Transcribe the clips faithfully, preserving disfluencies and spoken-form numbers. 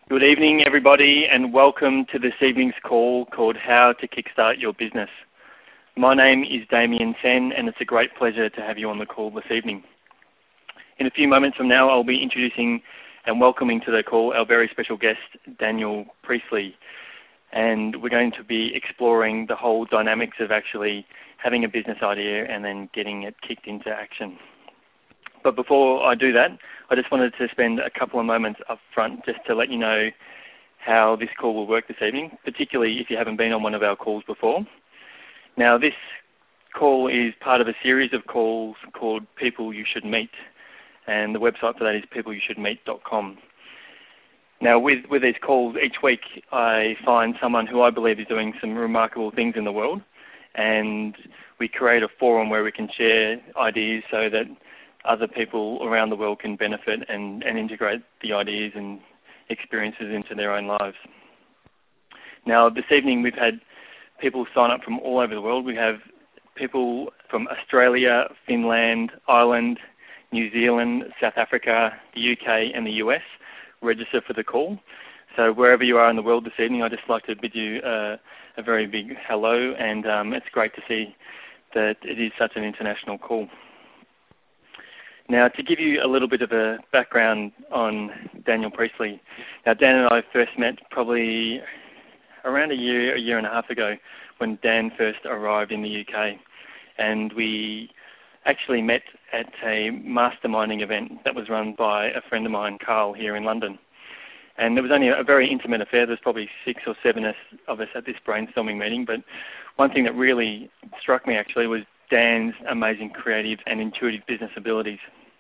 Good evening, everybody, and welcome to this evening's call called How to Kickstart Your Business. My name is Damien Sen, and it's a great pleasure to have you on the call this evening. In a few moments from now, I'll be introducing and welcoming to the call our very special guest, Daniel Priestley. And we're going to be exploring the whole dynamics of actually having a business idea and then getting it kicked into action. But before I do that, I just wanted to spend a couple of moments up front just to let you know how this call will work this evening, particularly if you haven't been on one of our calls before. Now, this call is part of a series of calls called People You Should Meet, and the website for that is people you should meet dot com. Now, with, with these calls, each week I find someone who I believe is doing some remarkable things in the world, and we create a forum where we can share ideas so that other people around the world can benefit and, and integrate the ideas and experiences into their own lives. Now, this evening we've had people sign up from all over the world. We have people from Australia, Finland, Ireland, New Zealand, South Africa, the U K and the U S register for the call. So wherever you are in the world this evening, I'd just like to bid you uh, a very big hello, and um, it's great to see that it is such an international call. Now, to give you a little bit of a background on Daniel Priestley, now Dan and I first met probably around a year, a year and a half ago when Dan first arrived in the U K, and we actually met at a masterminding event that was run by a friend of mine, Carl, here in London. And it was only a very intimate affair. There's probably six or seven of us at this brainstorming meeting, but one thing that really struck me actually was Dan's amazing creative and intuitive business abilities.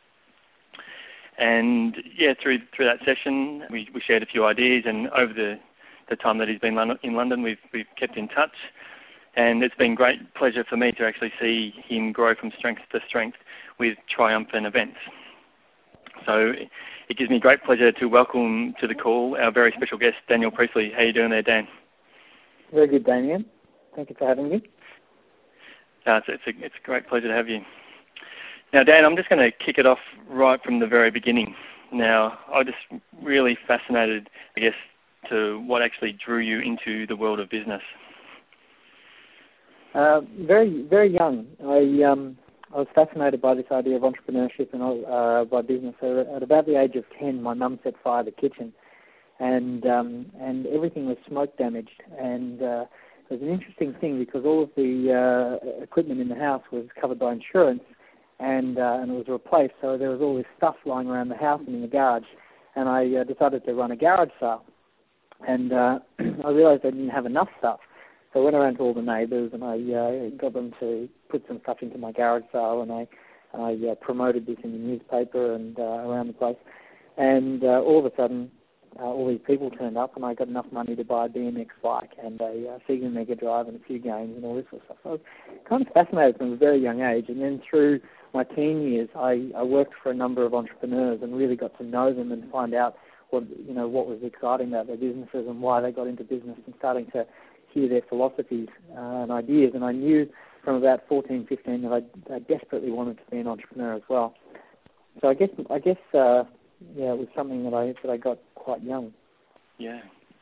And yeah, through through that session, we, we shared a few ideas, and over the, the time that he's been in London, we've, we've kept in touch. And it's been great pleasure for me to actually see him grow from strength to strength with triumphant events. So it gives me great pleasure to welcome to the call our very special guest, Daniel Priestley. How are you doing there, Dan? Very good, Damien. Thank you for having me. Uh, it's, it's, a, it's a great pleasure to have you. Now, Dan, I'm just going to kick it off right from the very beginning. Now, I'm just really fascinated, I guess, to what actually drew you into the world of business. Uh, very, very young. I um, I was fascinated by this idea of entrepreneurship and uh, by business. So at about the age of ten, my mum set fire to the kitchen, and um, and everything was smoke damaged. And uh, it was an interesting thing because all of the uh, equipment in the house was covered by insurance, and uh, and it was replaced. So there was all this stuff lying around the house and in the garage, and I uh, decided to run a garage sale. And uh, I realised I didn't have enough stuff. So I went around to all the neighbours and I uh, got them to put some stuff into my garage sale, and I, I uh, promoted this in the newspaper and uh, around the place. And uh, all of a sudden, uh, all these people turned up, and I got enough money to buy a B M X bike and a uh, Sega Mega Drive and a few games and all this sort of stuff. So I was kind of fascinated from a very young age. And then through my teen years, I, I worked for a number of entrepreneurs and really got to know them and find out what you know what was exciting about their businesses and why they got into business, and starting to hear their philosophies uh, and ideas. And I knew from about fourteen, fifteen that I, I desperately wanted to be an entrepreneur as well. So I guess I guess uh, yeah, it was something that I that I got quite young. Yeah.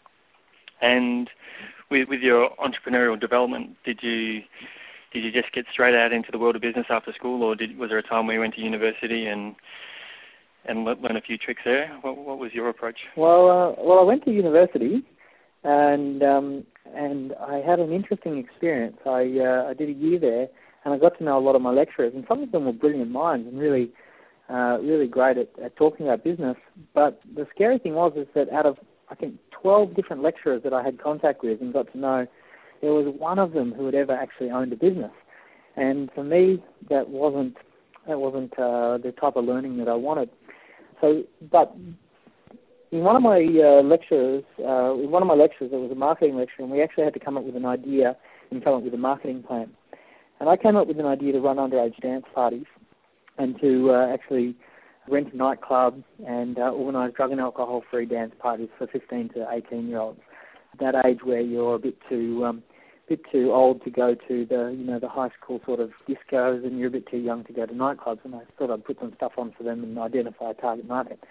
And with with your entrepreneurial development, did you did you just get straight out into the world of business after school, or did was there a time where you went to university and and learn a few tricks there? What, what was your approach? Well, uh, well, I went to university, and um, and I had an interesting experience. I uh, I did a year there, and I got to know a lot of my lecturers, and some of them were brilliant minds and really uh, really great at, at talking about business. But the scary thing was is that out of I think twelve different lecturers that I had contact with and got to know, there was one of them who had ever actually owned a business, and for me that wasn't that wasn't uh, the type of learning that I wanted. So, but in one of my uh, lectures, uh, in one of my lectures, there was a marketing lecture, and we actually had to come up with an idea and come up with a marketing plan. And I came up with an idea to run underage dance parties and to uh, actually rent a nightclub and uh, organise drug and alcohol-free dance parties for fifteen to eighteen-year-olds. At that age where you're a bit too um, bit too old to go to the you know the high school sort of discos, and you're a bit too young to go to nightclubs. And I thought I'd put some stuff on for them and identify a target market.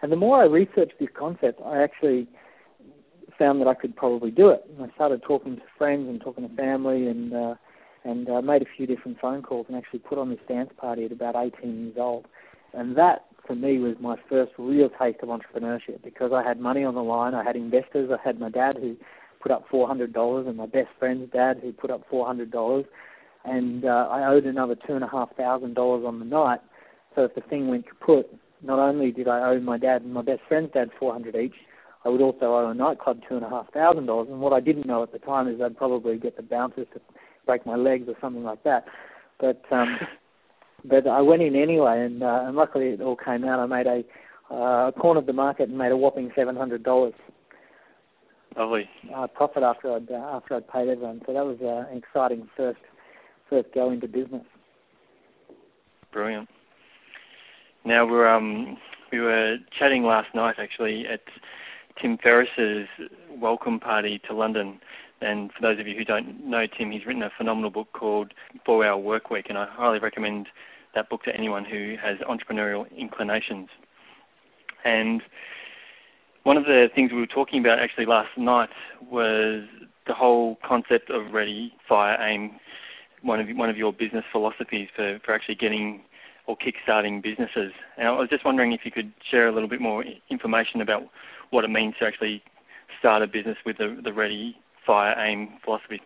And the more I researched this concept, I actually found that I could probably do it. And I started talking to friends and talking to family, and uh, and uh, made a few different phone calls and actually put on this dance party at about eighteen years old. And that, for me, was my first real taste of entrepreneurship, because I had money on the line. I had investors. I had my dad who put up four hundred dollars, and my best friend's dad who put up four hundred dollars. And uh, I owed another two thousand five hundred dollars on the night. So if the thing went kaput, not only did I owe my dad and my best friend's dad four hundred dollars each, I would also owe a nightclub two thousand five hundred dollars. And what I didn't know at the time is I'd probably get the bouncers to break my legs or something like that. But um, but I went in anyway, and, uh, and luckily it all came out. I made a uh, cornered the market and made a whopping seven hundred dollars. Lovely. Uh, profit after I'd uh, after I'd paid everyone. So that was uh, an exciting first first go into business. Brilliant. Now we're um we were chatting last night actually at Tim Ferriss's welcome party to London. And for those of you who don't know Tim, he's written a phenomenal book called Four Hour Workweek, and I highly recommend that book to anyone who has entrepreneurial inclinations. And one of the things we were talking about actually last night was the whole concept of ready, fire, aim, one of one of your business philosophies for, for actually getting or kickstarting businesses. And I was just wondering if you could share a little bit more information about what it means to actually start a business with the, the ready, fire, aim philosophy.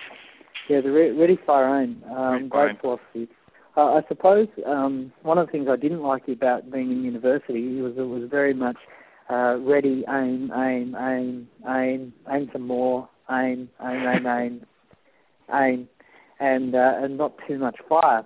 Yeah, the re- ready, fire, aim. Um, great aim. philosophy. Uh, I suppose um, one of the things I didn't like about being in university was it was very much uh, ready, aim, aim, aim, aim, aim some more, aim, aim, aim, aim, aim, and uh, and not too much fire.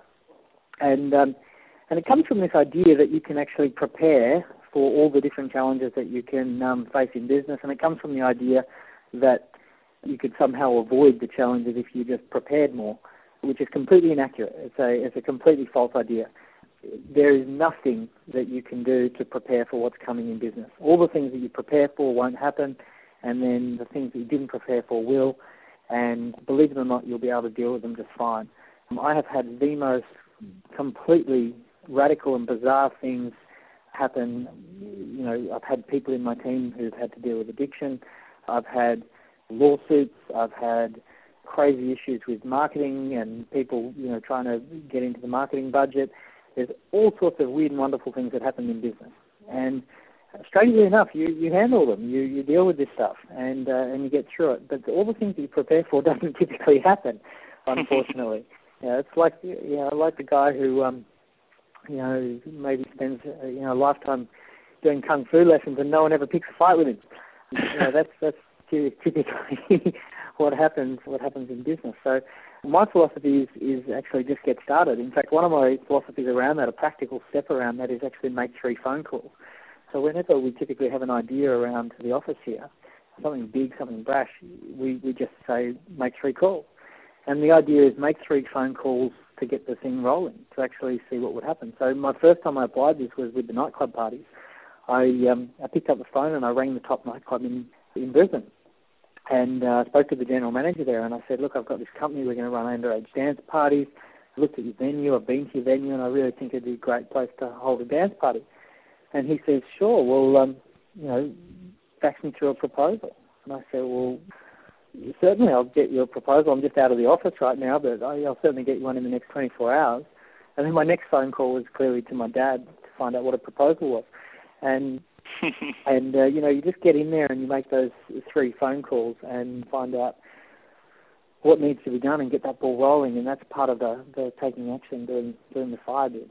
And um, and it comes from this idea that you can actually prepare for all the different challenges that you can um, face in business, and it comes from the idea that you could somehow avoid the challenges if you just prepared more, which is completely inaccurate. It's a it's a completely false idea. There is nothing that you can do to prepare for what's coming in business. All the things that you prepare for won't happen, and then the things that you didn't prepare for will, and believe it or not, you'll be able to deal with them just fine. Um, I have had the most completely radical and bizarre things happen. You know, I've had people in my team who've had to deal with addiction. I've had lawsuits. I've had crazy issues with marketing and people, you know, trying to get into the marketing budget. There's all sorts of weird and wonderful things that happen in business. And strangely enough, you, you handle them. You you deal with this stuff and uh, and you get through it. But all the things that you prepare for doesn't typically happen, unfortunately. You know, it's like you know, like the guy who um, you know, maybe spends uh, you know a lifetime doing kung fu lessons and no one ever picks a fight with him. You know, that's that's typically what happens what happens in business. So my philosophy is, is actually just get started. In fact, one of my philosophies around that, a practical step around that, is actually make three phone calls. So whenever we typically have an idea around the office here, something big, something brash, we, we just say make three calls. And the idea is make three phone calls to get the thing rolling, to actually see what would happen. So my first time I applied this was with the nightclub parties. I um, I picked up the phone and I rang the top nightclub in, in Brisbane. And I uh, spoke to the general manager there, and I said, look, I've got this company, we're going to run underage dance parties. I looked at your venue, I've been to your venue, and I really think it'd be a great place to hold a dance party. And he says, sure, well, um, you know, fax me through a proposal. And I said, well, certainly I'll get you a proposal. I'm just out of the office right now, but I'll certainly get you one in the next twenty-four hours. And then my next phone call was clearly to my dad to find out what a proposal was. And and, uh, you know, you just get in there and you make those three phone calls and find out what needs to be done and get that ball rolling, and that's part of the, the taking action, doing doing the fire bit.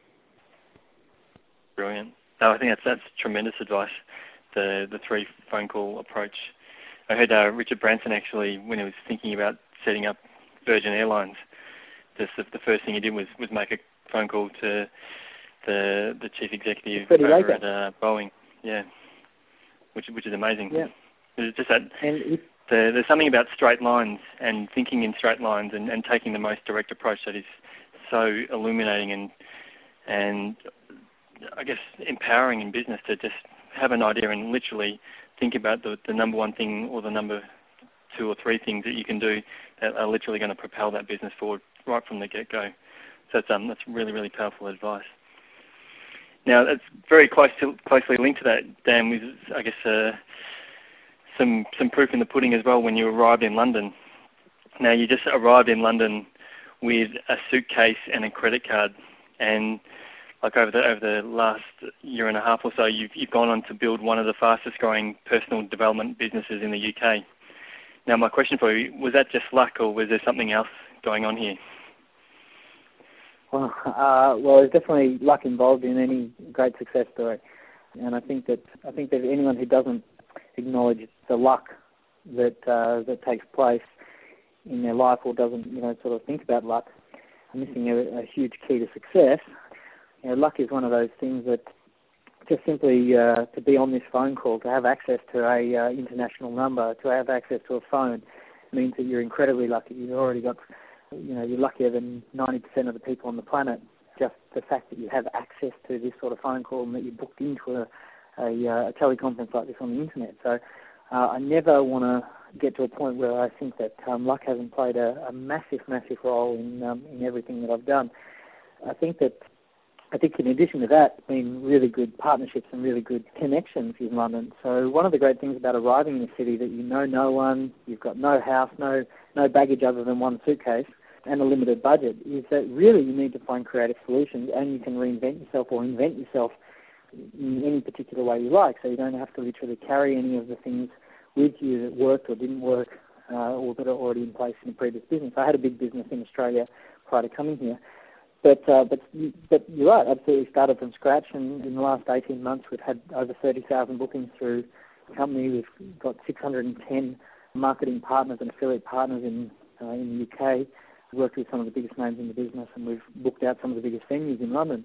Brilliant. No, I think that's that's tremendous advice, the the three phone call approach. I heard uh, Richard Branson actually, when he was thinking about setting up Virgin Airlines, just the, the first thing he did was, was make a phone call to the the chief executive over later. at uh, Boeing. Yeah, which which is amazing. Yeah. It's just that and it, the, there's something about straight lines and thinking in straight lines and, and taking the most direct approach that is so illuminating and and I guess empowering in business to just have an idea and literally think about the, the number one thing or the number two or three things that you can do that are literally going to propel that business forward right from the get-go. So that's, um, that's really, really powerful advice. Now, it's very close to, closely linked to that, Dan, with, I guess, uh, some some proof in the pudding as well when you arrived in London. Now, you just arrived in London with a suitcase and a credit card, and like over the over the last year and a half or so, you've you've gone on to build one of the fastest growing personal development businesses in the U K. Now, my question for you, was that just luck, or was there something else going on here? Well, uh, well, there's definitely luck involved in any great success story, and I think that I think that anyone who doesn't acknowledge the luck that uh, that takes place in their life, or doesn't, you know, sort of think about luck, are missing a, a huge key to success. You know, luck is one of those things that just simply uh, to be on this phone call, to have access to a uh, international number, to have access to a phone, means that you're incredibly lucky. You've already got, you know, you're luckier than ninety percent of the people on the planet. Just the fact that you have access to this sort of phone call and that you're booked into a, a, a teleconference like this on the internet. So uh, I never want to get to a point where I think that um, luck hasn't played a, a massive, massive role in um, in everything that I've done. I think that I think in addition to that, been really good partnerships and really good connections in London. So one of the great things about arriving in the city, that you know no one, you've got no house, no no baggage other than one suitcase, and a limited budget, is that really you need to find creative solutions, and you can reinvent yourself or invent yourself in any particular way you like. So you don't have to literally carry any of the things with you that worked or didn't work, uh, or that are already in place in a previous business. I had a big business in Australia prior to coming here. But, uh, but but you're right, absolutely started from scratch, and in the last eighteen months we've had over thirty thousand bookings through the company. We've got six hundred ten marketing partners and affiliate partners in uh, in the U K. We've worked with some of the biggest names in the business, and we've booked out some of the biggest venues in London.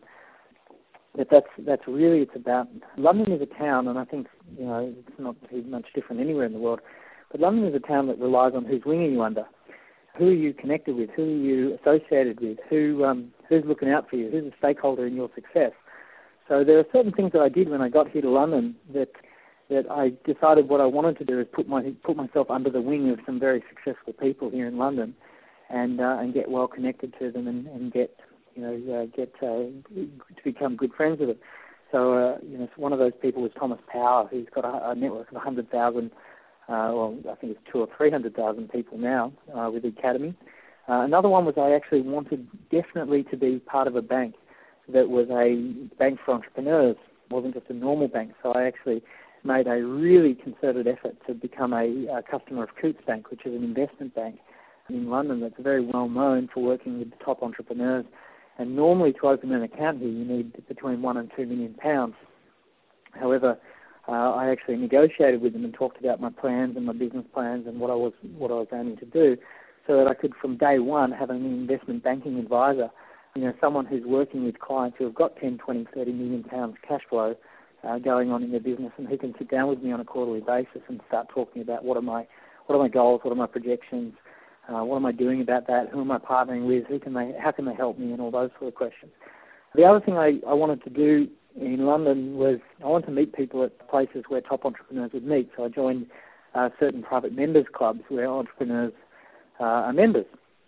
But that's that's really, it's about, London is a town, and I think, you know, it's not too much different anywhere in the world, but London is a town that relies on whose wing are you under. Who are you connected with? Who are you associated with? Who um, who's looking out for you? Who's a stakeholder in your success? So there are certain things that I did when I got here to London that that I decided what I wanted to do is put my put myself under the wing of some very successful people here in London, and uh, and get well connected to them, and, and get you know uh, get uh, to become good friends with them. So uh, you know, one of those people was Thomas Power, who's got a, a network of one hundred thousand. Uh, well, I think it's two or three hundred thousand people now uh, with the Academy. Uh, another one was I actually wanted definitely to be part of a bank that was a bank for entrepreneurs. It wasn't just a normal bank. So I actually made a really concerted effort to become a, a customer of Coutts Bank, which is an investment bank in London that's very well known for working with the top entrepreneurs. And normally to open an account here, you need between one and two million pounds. However, Uh, I actually negotiated with them and talked about my plans and my business plans and what I was what I was aiming to do, so that I could, from day one, have an investment banking advisor, you know, someone who's working with clients who have got ten, twenty, thirty million pounds cash flow uh, going on in their business, and who can sit down with me on a quarterly basis and start talking about what are my what are my goals, what are my projections, uh, what am I doing about that, who am I partnering with, who can they, how can they help me, and all those sort of questions. The other thing I, I wanted to do in London was I wanted to meet people at places where top entrepreneurs would meet. So I joined uh, certain private members clubs where entrepreneurs uh, are members.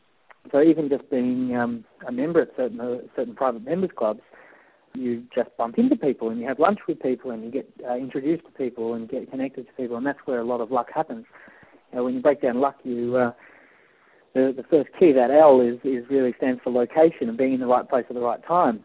So even just being um, a member at certain uh, certain private members clubs, you just bump into people and you have lunch with people and you get uh, introduced to people and get connected to people, and that's where a lot of luck happens. You know, when you break down luck, you uh, the, the first key, that L, is, is really stands for location and being in the right place at the right time.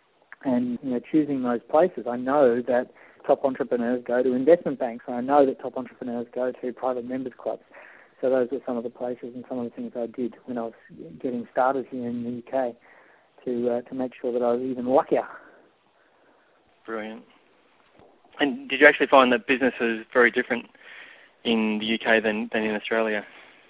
And, you know, choosing those places, I know that top entrepreneurs go to investment banks. I know that top entrepreneurs go to private members clubs. So those were some of the places and some of the things I did when I was getting started here in the U K to uh, to make sure that I was even luckier. Brilliant. And did you actually find that business is very different in the U K than, than in Australia?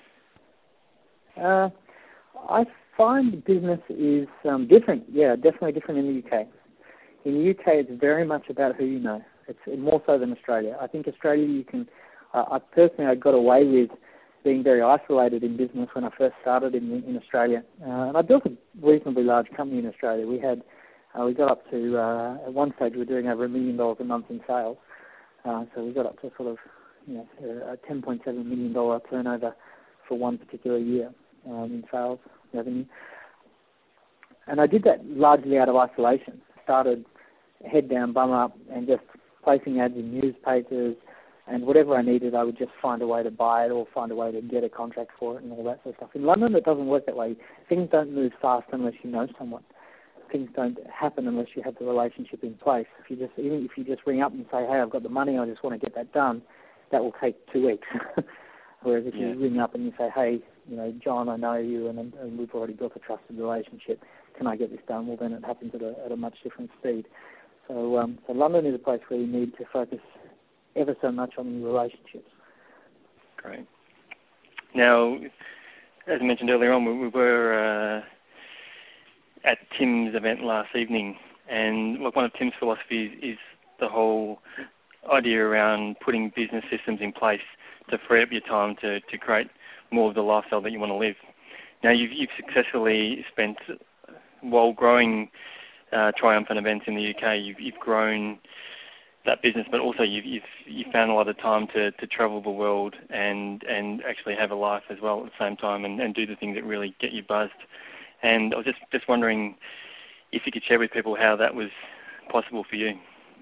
Uh, I find business is um, different. Yeah, definitely different in the U K. In the U K, it's very much about who you know. It's more so than Australia. I think Australia, you can. Uh, I personally, I got away with being very isolated in business when I first started in in Australia, uh, and I built a reasonably large company in Australia. We had, uh, we got up to uh, at one stage we were doing over a million dollars a month in sales. Uh, so we got up to sort of, you know, a ten point seven million dollar turnover for one particular year um, in sales revenue. And I did that largely out of isolation. Started head down, bum up, and just placing ads in newspapers, and whatever I needed, I would just find a way to buy it or find a way to get a contract for it and all that sort of stuff. In London, it doesn't work that way. Things don't move fast unless you know someone. Things don't happen unless you have the relationship in place. If you just, even if you just ring up and say, hey, I've got the money, I just want to get that done, that will take two weeks. Whereas if yeah. you ring up and you say, hey, you know, John, I know you, and, and we've already built a trusted relationship, can I get this done? Well, then it happens at a, at a much different speed. So, um, so London is a place where you need to focus ever so much on your relationships. Great. Now, as I mentioned earlier on, we, we were uh, at Tim's event last evening, and look, one of Tim's philosophies is the whole idea around putting business systems in place to free up your time to, to create more of the lifestyle that you want to live. Now, you've, you've successfully spent, while growing uh, Triumphant Events in the U K, you've, you've grown that business, but also you've, you've, you've found a lot of time to, to travel the world and, and actually have a life as well at the same time and, and do the things that really get you buzzed. And I was just, just wondering if you could share with people how that was possible for you.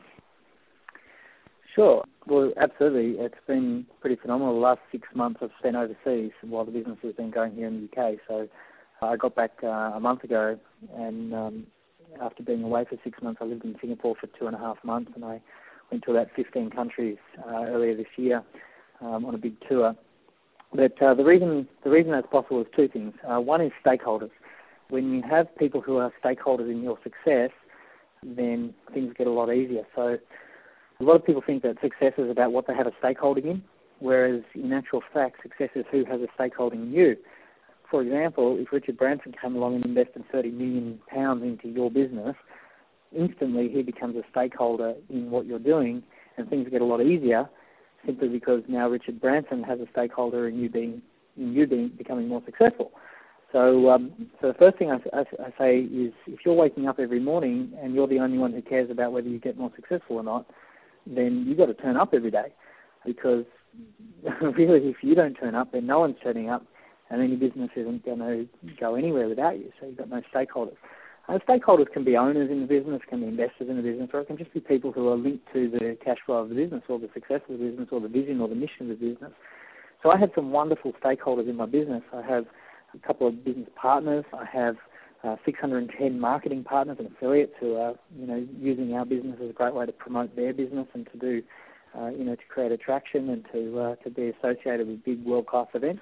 Sure. Well, absolutely. It's been pretty phenomenal. The last six months I've spent overseas while the business has been going here in the U K. So I got back uh, a month ago, and um, after being away for six months, I lived in Singapore for two and a half months, and I went to about fifteen countries uh, earlier this year um, on a big tour. But uh, the reason the reason that's possible is two things. Uh, one is stakeholders. When you have people who are stakeholders in your success, then things get a lot easier. So a lot of people think that success is about what they have a stakeholding in, whereas in actual fact, success is who has a stakeholding in you. For example, if Richard Branson came along and invested thirty million pounds into your business, instantly he becomes a stakeholder in what you're doing, and things get a lot easier simply because now Richard Branson has a stakeholder in you being in you being becoming more successful. So, um, so the first thing I, I, I say is, if you're waking up every morning and you're the only one who cares about whether you get more successful or not, then you've got to turn up every day, because really, if you don't turn up, then no one's turning up, and then your business isn't going to go anywhere without you. So you've got no stakeholders. And stakeholders can be owners in the business, can be investors in the business, or it can just be people who are linked to the cash flow of the business, or the success of the business, or the vision or the mission of the business. So I have some wonderful stakeholders in my business. I have a couple of business partners. I have uh, six hundred ten marketing partners and affiliates who are, you know, using our business as a great way to promote their business and to do, uh, you know, to create attraction and to uh, to be associated with big world-class events.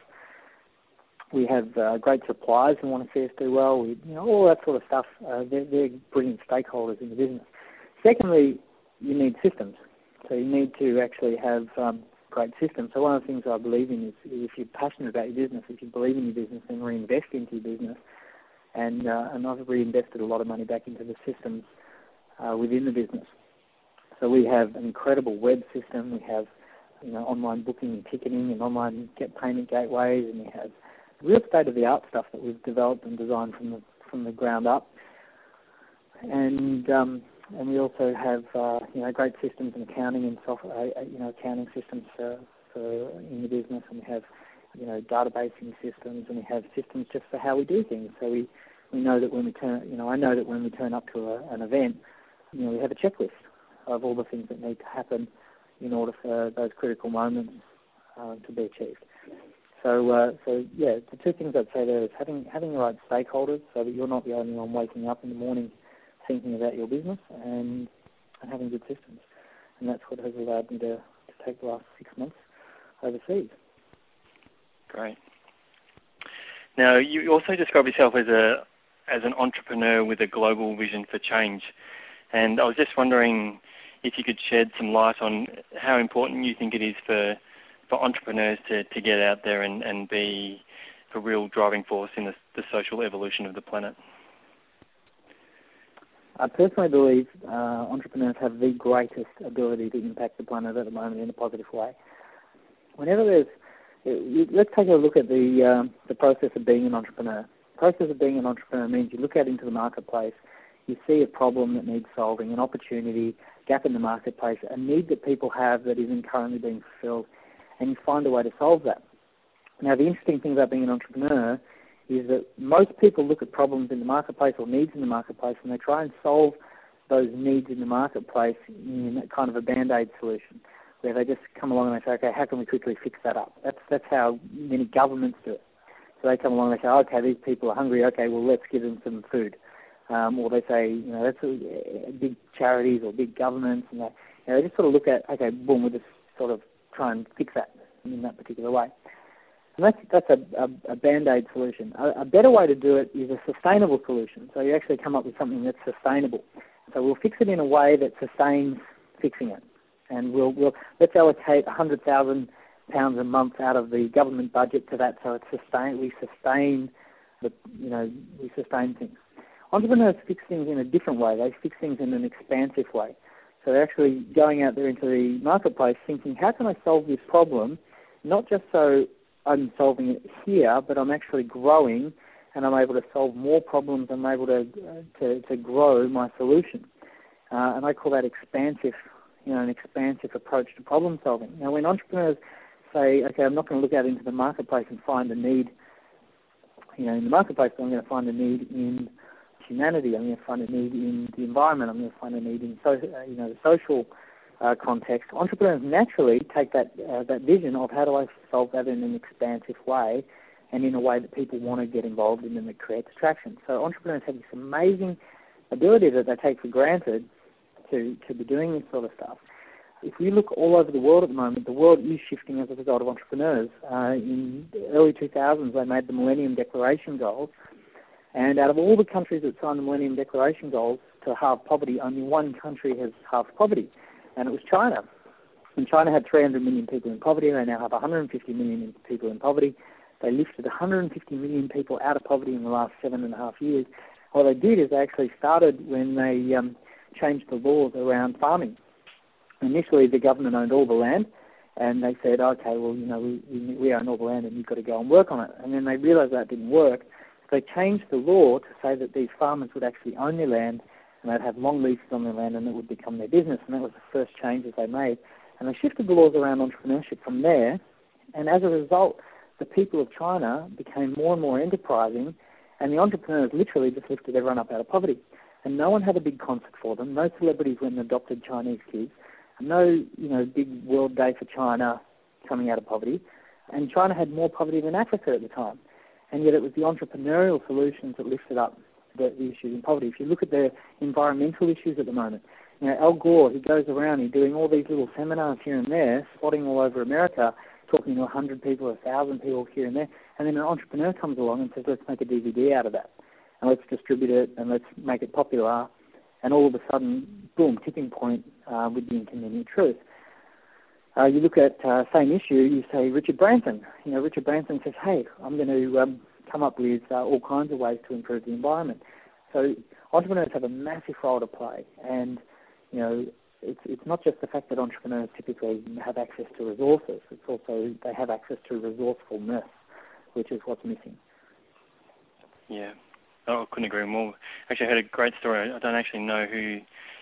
We have uh, great suppliers who want to see us do well. We, you know, all that sort of stuff. Uh, they're, they're brilliant stakeholders in the business. Secondly, you need systems. So you need to actually have um, great systems. So one of the things I believe in is, is if you're passionate about your business, if you believe in your business, then reinvest into your business. And, uh, and I've reinvested a lot of money back into the systems uh, within the business. So we have an incredible web system. We have, you know, online booking and ticketing and online get payment gateways, and we have real state-of-the-art stuff that we've developed and designed from the from the ground up. And um, and we also have uh, you know great systems in accounting and software, uh, you know accounting systems for, for in the business, and we have you know databasing systems, and we have systems just for how we do things. So we, we know that when we turn you know I know that when we turn up to a, an event, you know we have a checklist of all the things that need to happen in order for those critical moments uh, to be achieved. So, uh, so yeah, the two things I'd say there is having having the right stakeholders, so that you're not the only one waking up in the morning thinking about your business, and, and having good systems. And that's what has allowed me to, to take the last six months overseas. Great. Now, you also describe yourself as a as an entrepreneur with a global vision for change. And I was just wondering if you could shed some light on how important you think it is for for entrepreneurs to, to get out there and, and be a real driving force in the, the social evolution of the planet. I personally believe uh, entrepreneurs have the greatest ability to impact the planet at the moment in a positive way. Whenever there's, it, let's take a look at the um, the process of being an entrepreneur. The process of being an entrepreneur means you look out into the marketplace, you see a problem that needs solving, an opportunity, gap in the marketplace, a need that people have that isn't currently being fulfilled, and you find a way to solve that. Now, the interesting thing about being an entrepreneur is that most people look at problems in the marketplace or needs in the marketplace, and they try and solve those needs in the marketplace in kind of a band-aid solution, where they just come along and they say, okay, how can we quickly fix that up? That's that's how many governments do it. So they come along and they say, okay, these people are hungry, okay, well, let's give them some food. Um, or they say, you know, that's a, a big charities or big governments, and they, you know, they just sort of look at, okay, boom, we'll just sort of try and fix that in that particular way. And that's, that's a, a, a band-aid solution. A, a better way to do it is a sustainable solution. So you actually come up with something that's sustainable. So we'll fix it in a way that sustains fixing it. And we'll, we'll let's allocate one hundred thousand pounds a month out of the government budget to that, so it's sustain, we sustain, the, you know, we sustain things. Entrepreneurs fix things in a different way. They fix things in an expansive way. So they're actually going out there into the marketplace thinking, how can I solve this problem, not just so I'm solving it here, but I'm actually growing and I'm able to solve more problems. I'm able to uh, to, to grow my solution. Uh, and I call that expansive, you know, an expansive approach to problem solving. Now, when entrepreneurs say, okay, I'm not going to look out into the marketplace and find a need, you know, in the marketplace, but I'm going to find a need in humanity, I'm going to find a need in the environment, I'm going to find a need in so, uh, you know, the social uh, context. Entrepreneurs naturally take that uh, that vision of how do I solve that in an expansive way and in a way that people want to get involved in and that creates attraction. So entrepreneurs have this amazing ability that they take for granted to, to be doing this sort of stuff. If we look all over the world at the moment, the world is shifting as a result of entrepreneurs. Uh, in the early two thousands, they made the Millennium Declaration goals, and out of all the countries that signed the Millennium Declaration goals to halve poverty, only one country has halved poverty, and it was China. And China had three hundred million people in poverty. They now have one hundred fifty million people in poverty. They lifted one hundred fifty million people out of poverty in the last seven and a half years. What they did is they actually started when they um, changed the laws around farming. Initially, the government owned all the land, and they said, okay, well, you know, we, we own all the land and you've got to go and work on it. And then they realised that didn't work. So they changed the law to say that these farmers would actually own their land and they'd have long leases on their land and it would become their business. And that was the first change that they made. And they shifted the laws around entrepreneurship from there. And as a result, the people of China became more and more enterprising, and the entrepreneurs literally just lifted everyone up out of poverty. And no one had a big concert for them. No celebrities went and adopted Chinese kids. No, you know, big World Day for China coming out of poverty. And China had more poverty than Africa at the time. And yet it was the entrepreneurial solutions that lifted up the, the issues in poverty. If you look at the environmental issues at the moment, you know, Al Gore, he goes around, he's doing all these little seminars here and there, spotting all over America, talking to one hundred people, one thousand people here and there, and then an entrepreneur comes along and says, let's make a D V D out of that, and let's distribute it, and let's make it popular, and all of a sudden, boom, tipping point uh, with the inconvenient truth. Uh, you look at uh, same issue, you say Richard Branson. You know, Richard Branson says, hey, I'm going to um, come up with uh, all kinds of ways to improve the environment. So entrepreneurs have a massive role to play, and you know, it's it's not just the fact that entrepreneurs typically have access to resources, it's also they have access to resourcefulness, which is what's missing. Yeah, oh, I couldn't agree more. Actually, I heard a great story. I don't actually know who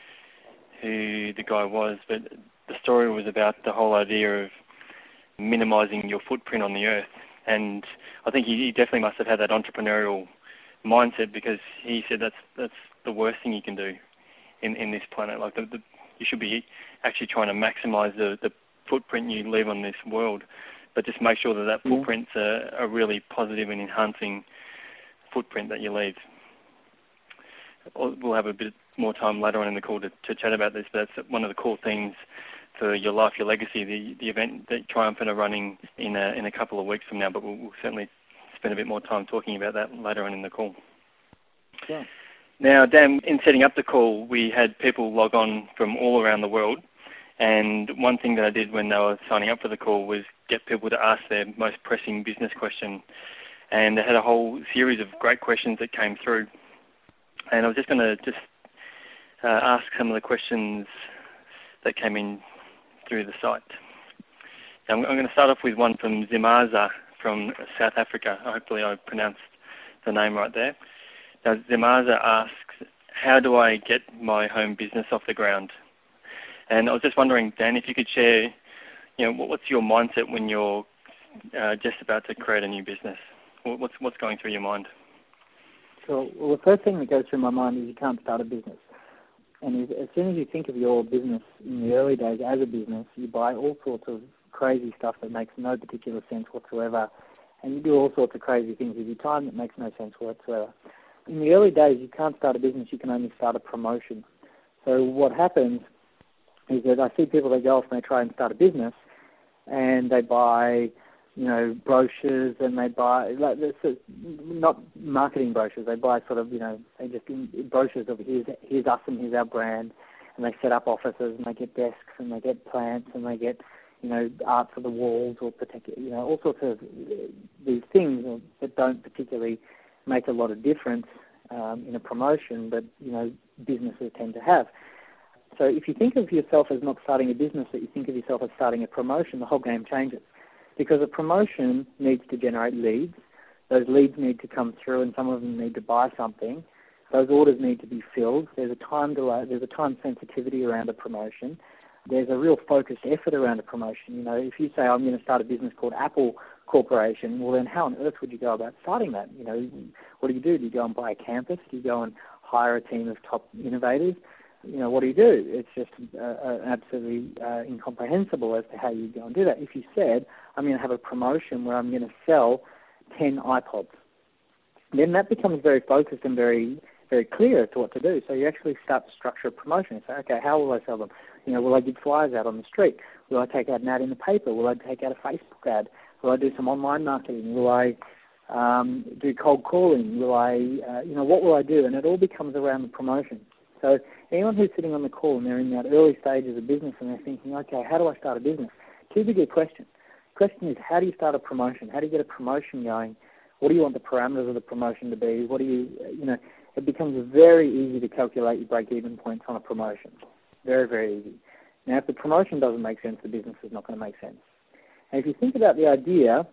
who the guy was, but the story was about the whole idea of minimising your footprint on the earth. And I think he, he definitely must have had that entrepreneurial mindset, because he said that's that's the worst thing you can do in, in this planet. Like the, the, you should be actually trying to maximise the, the footprint you leave on this world, but just make sure that that yeah. footprint's a, a really positive and enhancing footprint that you leave. We'll have a bit more time later on in the call to, to chat about this, but that's one of the core themes for Your Life, Your Legacy, the, the event that Triumphant are running in a, in a couple of weeks from now, but we'll, we'll certainly spend a bit more time talking about that later on in the call. Yeah. Now, Dan, in setting up the call, we had people log on from all around the world, and one thing that I did when they were signing up for the call was get people to ask their most pressing business question, and they had a whole series of great questions that came through. And I was just going to just uh, ask some of the questions that came in through the site. I'm, I'm going to start off with one from Zimaza from South Africa. Hopefully I pronounced the name right there. Now, Zimaza asks, how do I get my home business off the ground? And I was just wondering, Dan, if you could share, you know, what's your mindset when you're uh, just about to create a new business? What's what's going through your mind? So, well, the first thing that goes through my mind is you can't start a business. And as soon as you think of your business in the early days as a business, you buy all sorts of crazy stuff that makes no particular sense whatsoever, and you do all sorts of crazy things with your time that makes no sense whatsoever. In the early days, you can't start a business, you can only start a promotion. So what happens is that I see people that go off and they try and start a business, and they buy, you know, brochures, and they buy, like, not marketing brochures, they buy sort of, you know, they just brochures of here's, here's us and here's our brand, and they set up offices, and they get desks, and they get plants, and they get, you know, art for the walls, or particular, you know, all sorts of these things that don't particularly make a lot of difference um, in a promotion, but, you know, businesses tend to have. So if you think of yourself as not starting a business, but you think of yourself as starting a promotion, the whole game changes. Because a promotion needs to generate leads. Those leads need to come through, and some of them need to buy something. Those orders need to be filled. There's a time delay. There's a time sensitivity around a promotion. There's a real focused effort around a promotion. You know, if you say, I'm going to start a business called Apple Corporation, well, then how on earth would you go about starting that? You know, what do you do? Do you go and buy a campus? Do you go and hire a team of top innovators? You know, what do you do? It's just uh, uh, absolutely uh, incomprehensible as to how you go and do that. If you said, I'm going to have a promotion where I'm going to sell ten iPods, then that becomes very focused and very, very clear as to what to do. So you actually start to structure a promotion and say, okay, how will I sell them? You know, will I give flyers out on the street? Will I take out an ad in the paper? Will I take out a Facebook ad? Will I do some online marketing? Will I um, do cold calling? Will I, uh, you know, what will I do? And it all becomes around the promotion. So anyone who's sitting on the call and they're in that early stages of business and they're thinking, okay, how do I start a business? Keep a good question. The question is, how do you start a promotion? How do you get a promotion going? What do you want the parameters of the promotion to be? What do you, you know, it becomes very easy to calculate your break-even points on a promotion. Very, very easy. Now, if the promotion doesn't make sense, the business is not going to make sense. And if you think about the idea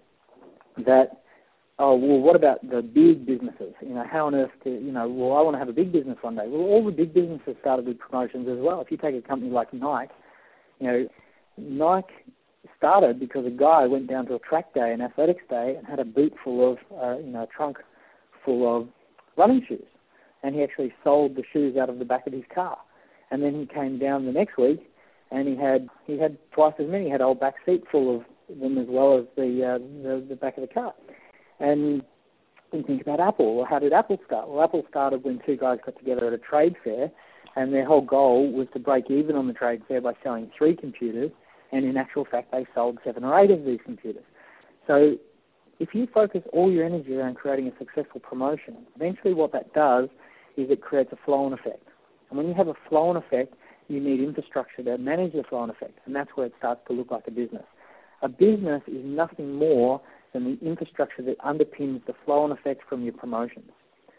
that, oh, well, what about the big businesses? You know, how on earth do, you know, well, I want to have a big business one day. Well, all the big businesses started with promotions as well. If you take a company like Nike, you know, Nike started because a guy went down to a track day, an athletics day, and had a boot full of, uh, you know, a trunk full of running shoes. And he actually sold the shoes out of the back of his car. And then he came down the next week, and he had he had twice as many. He had a whole back seat full of them as well as the uh, the, the back of the car. And you think about Apple. Well, how did Apple start? Well, Apple started when two guys got together at a trade fair, and their whole goal was to break even on the trade fair by selling three computers, and in actual fact, they sold seven or eight of these computers. So if you focus all your energy around creating a successful promotion, eventually what that does is it creates a flow-on effect. And when you have a flow-on effect, you need infrastructure to manage the flow-on effect, and that's where it starts to look like a business. A business is nothing more than the infrastructure that underpins the flow-on effect from your promotions.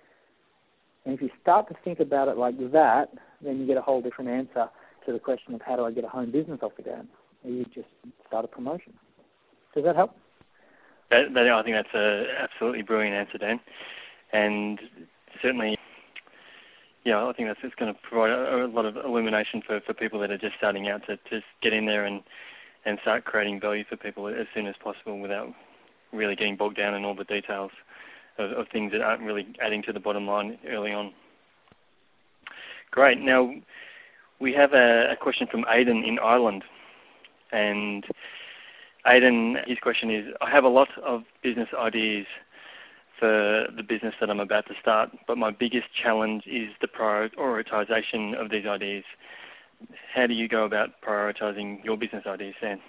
And if you start to think about it like that, then you get a whole different answer to the question of how do I get a home business off the ground. You just start a promotion. Does that help? That, that, I think that's an absolutely brilliant answer, Dan. And certainly, yeah, I think that's it's going to provide a, a lot of illumination for, for people that are just starting out to just get in there and, and start creating value for people as soon as possible without really getting bogged down in all the details of, of things that aren't really adding to the bottom line early on. Great. Now, we have a, a question from Aidan in Ireland. And Aidan, his question is, I have a lot of business ideas for the business that I'm about to start, but my biggest challenge is the prioritization of these ideas. How do you go about prioritizing your business ideas, Sam?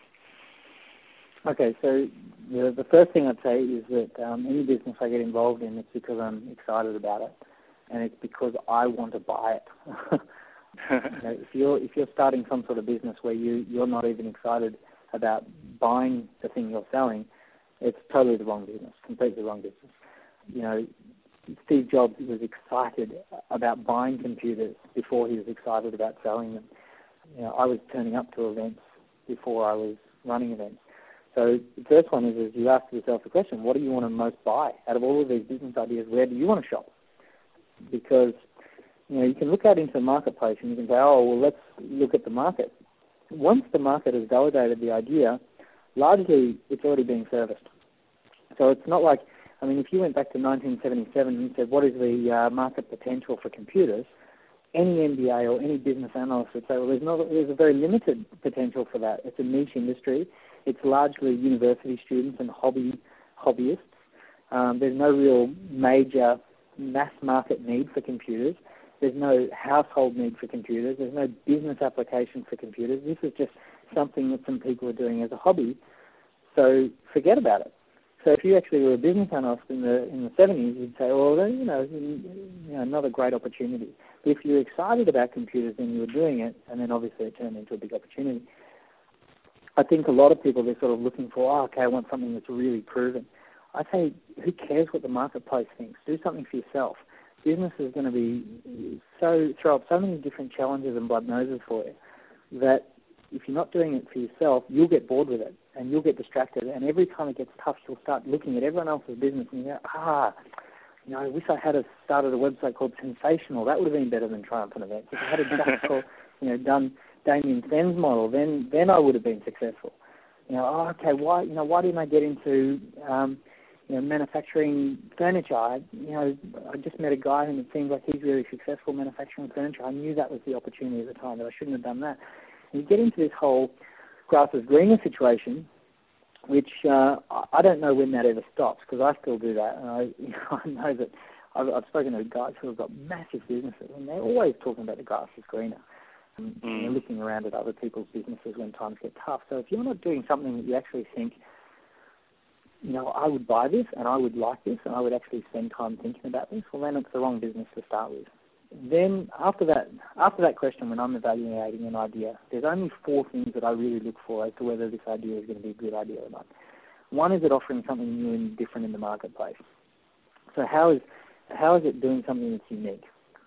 Okay, so the, the first thing I'd say is that um, any business I get involved in, it's because I'm excited about it, and it's because I want to buy it. You know, if you're if you're starting some sort of business where you you're not even excited about buying the thing you're selling, it's totally the wrong business, completely the wrong business. You know, Steve Jobs was excited about buying computers before he was excited about selling them. You know, I was turning up to events before I was running events. So the first one is, is you ask yourself the question, what do you want to most buy? Out of all of these business ideas, where do you want to shop? Because, you know, you can look out into the marketplace and you can say, oh, well, let's look at the market. Once the market has validated the idea, largely it's already being serviced. So it's not like, I mean, if you went back to nineteen seventy-seven and said, what is the uh, market potential for computers? any M B A or any business analyst would say, well, there's, not, there's a very limited potential for that. It's a niche industry. It's largely university students and hobby hobbyists. Um, there's no real major mass market need for computers. There's no household need for computers. There's no business application for computers. This is just something that some people are doing as a hobby. So forget about it. So if you actually were a business analyst in the in the seventies, you'd say, well, then, you know, you know, another great opportunity. But if you're excited about computers, then you were doing it, and then obviously it turned into a big opportunity. I think a lot of people, they're sort of looking for, oh, okay, I want something that's really proven. I say, who cares what the marketplace thinks? Do something for yourself. Business is going to be so throw up so many different challenges and blood noses for you that if you're not doing it for yourself, you'll get bored with it and you'll get distracted. And every time it gets tough, you'll start looking at everyone else's business and you go, ah, you know, I wish I had a started a website called Sensational. That would have been better than Triumphant Events. If I had a just called, you know, done Damien Sen's model, then then I would have been successful. You know, oh, okay, why you know why didn't I get into um, you know manufacturing furniture? I, you know, I just met a guy and it seems like he's really successful manufacturing furniture. I knew that was the opportunity at the time, that I shouldn't have done that. And you get into this whole grass is greener situation, which uh, I don't know when that ever stops, because I still do that. And I, you know, I know that I've, I've spoken to guys who have got massive businesses, and they're always talking about the grass is greener. And mm. They're looking around at other people's businesses when times get tough. So if you're not doing something that you actually think, you know, I would buy this and I would like this and I would actually spend time thinking about this, well, then it's the wrong business to start with. Then after that, after that question, when I'm evaluating an idea, there's only four things that I really look for as to whether this idea is going to be a good idea or not. One is it offering something new and different in the marketplace. So how is how is it doing something that's unique?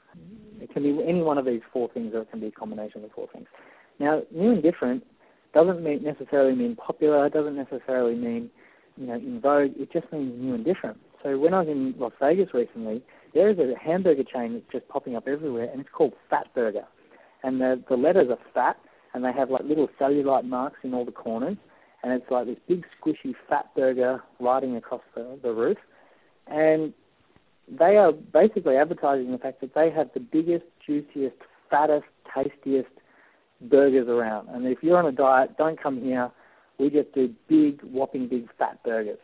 It can be any one of these four things, or it can be a combination of the four things. Now, new and different doesn't mean necessarily mean popular. It doesn't necessarily mean, you know, in vogue. It just means new and different. So when I was in Las Vegas recently, there is a hamburger chain that's just popping up everywhere, and it's called Fatburger. And the, the letters are fat, and they have like little cellulite marks in all the corners, and it's like this big squishy Fatburger riding across the, the roof. And they are basically advertising the fact that they have the biggest, juiciest, fattest, tastiest burgers around. And if you're on a diet, don't come here. We just do big, whopping big fat burgers.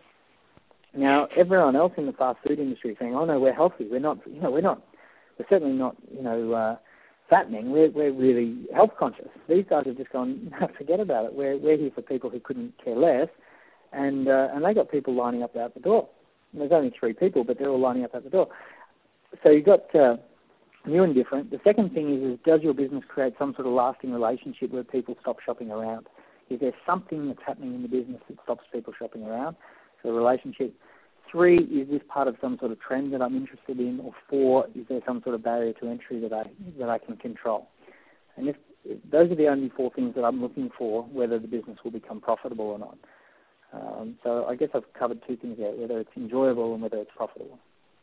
Now, everyone else in the fast food industry is saying, "Oh no, we're healthy. We're not. You know, we're not. We're certainly not. You know, uh, fattening. We're we're really health conscious." These guys have just gone, "No, forget about it. We're we're here for people who couldn't care less," and uh, and they got people lining up out the door. And there's only three people, but they're all lining up out the door. So you've got uh, new and different. The second thing is, is, does your business create some sort of lasting relationship where people stop shopping around? Is there something that's happening in the business that stops people shopping around? So relationship. Three, is this part of some sort of trend that I'm interested in? Or four, is there some sort of barrier to entry that I that I can control? And if, if those are the only four things that I'm looking for, whether the business will become profitable or not. Um, so I guess I've covered two things there, whether it's enjoyable and whether it's profitable.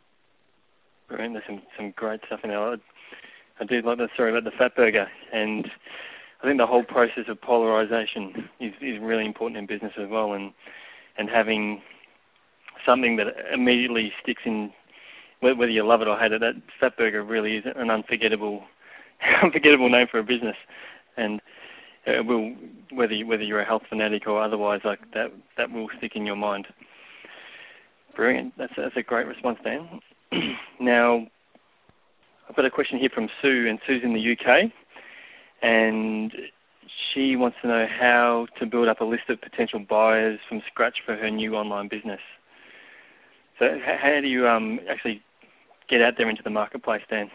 Brilliant. There's some, some great stuff in there. I, I do like the story about the Fatburger, and I think the whole process of polarization is, is really important in business as well, and and having something that immediately sticks in, whether you love it or hate it. That Fatburger really is an unforgettable, unforgettable name for a business, and it will, whether you, whether you're a health fanatic or otherwise, like that, that will stick in your mind. Brilliant. That's that's a great response, Dan. Now, I've got a question here from Sue, and Sue's in the U K, and she wants to know how to build up a list of potential buyers from scratch for her new online business. So how do you um, actually get out there into the marketplace, Dan?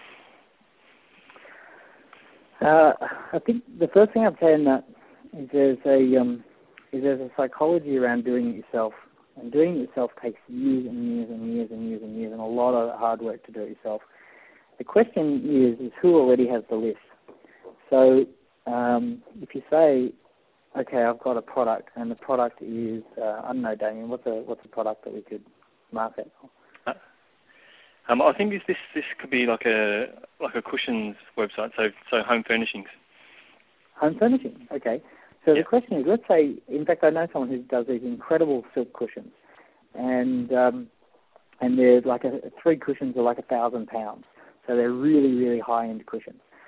Uh, I think the first thing I'd say in that is there's a um, is there's a psychology around doing it yourself, and doing it yourself takes years and years and years and years and years and a lot of hard work to do it yourself. The question is is who already has the list. So um, if you say, okay, I've got a product, and the product is uh, I don't know, Damien, what's a what's a product that we could market? Uh, um, I think this, this this could be like a like a cushions website, so so home furnishings. Home furnishings, okay. So yep. The question is, let's say, in fact, I know someone who does these incredible silk cushions, and um, and they're like a, three cushions are like a thousand pounds, so they're really really high end cushions.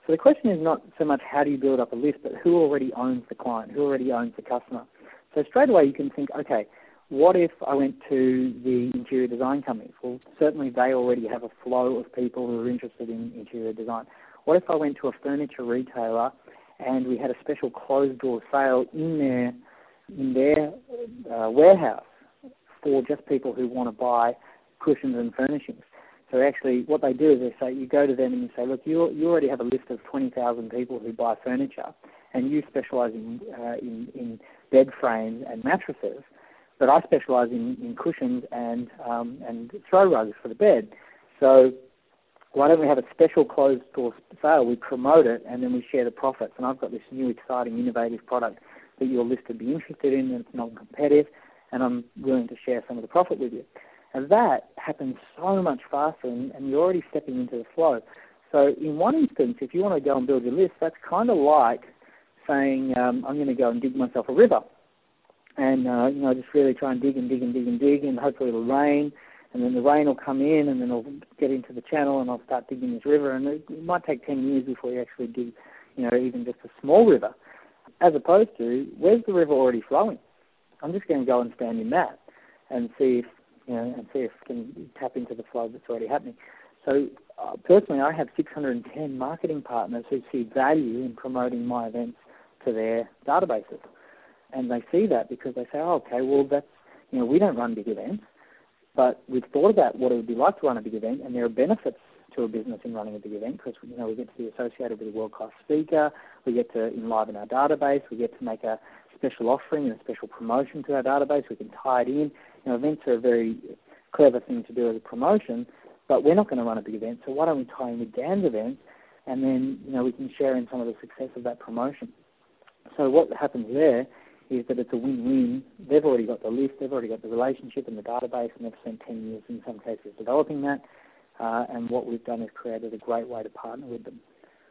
So the question is not so much how do you build up a list, but who already owns the client, who already owns the customer. So straight away you can think, okay, what if I went to the interior design companies? Well, certainly they already have a flow of people who are interested in interior design. What if I went to a furniture retailer and we had a special closed-door sale in their, in their uh, warehouse for just people who want to buy cushions and furnishings? So actually what they do is they say, you go to them and you say, look, you, you already have a list of twenty thousand people who buy furniture and you specialise in, uh, in, in bed frames and mattresses, but I specialise in, in cushions and um, and throw rugs for the bed. So why don't we have a special closed-door sale? We promote it and then we share the profits. And I've got this new, exciting, innovative product that your list would be interested in, and it's non-competitive, and I'm willing to share some of the profit with you. And that happens so much faster, and, and you're already stepping into the flow. So in one instance, if you want to go and build your list, that's kind of like saying, um, I'm going to go and dig myself a river. And, uh, you know, just really try and dig and dig and dig and dig, and hopefully it'll rain, and then the rain will come in, and then I'll get into the channel, and I'll start digging this river. And it, it might take ten years before you actually dig, you know, even just a small river, as opposed to, where's the river already flowing? I'm just going to go and stand in that and see if, you know, and see if I can tap into the flow that's already happening. So uh, personally, I have six hundred ten marketing partners who see value in promoting my events to their databases. And they see that because they say, oh, okay, well, that's, you know, we don't run big events, but we've thought about what it would be like to run a big event, and there are benefits to a business in running a big event because, you know, we get to be associated with a world-class speaker, we get to enliven our database, we get to make a special offering and a special promotion to our database, we can tie it in. You know, events are a very clever thing to do as a promotion, but we're not going to run a big event, so why don't we tie in with Dan's events, and then, you know, we can share in some of the success of that promotion. So what happens there is that it's a win-win. They've already got the list, they've already got the relationship and the database, and they've spent ten years in some cases developing that, uh, and what we've done is created a great way to partner with them.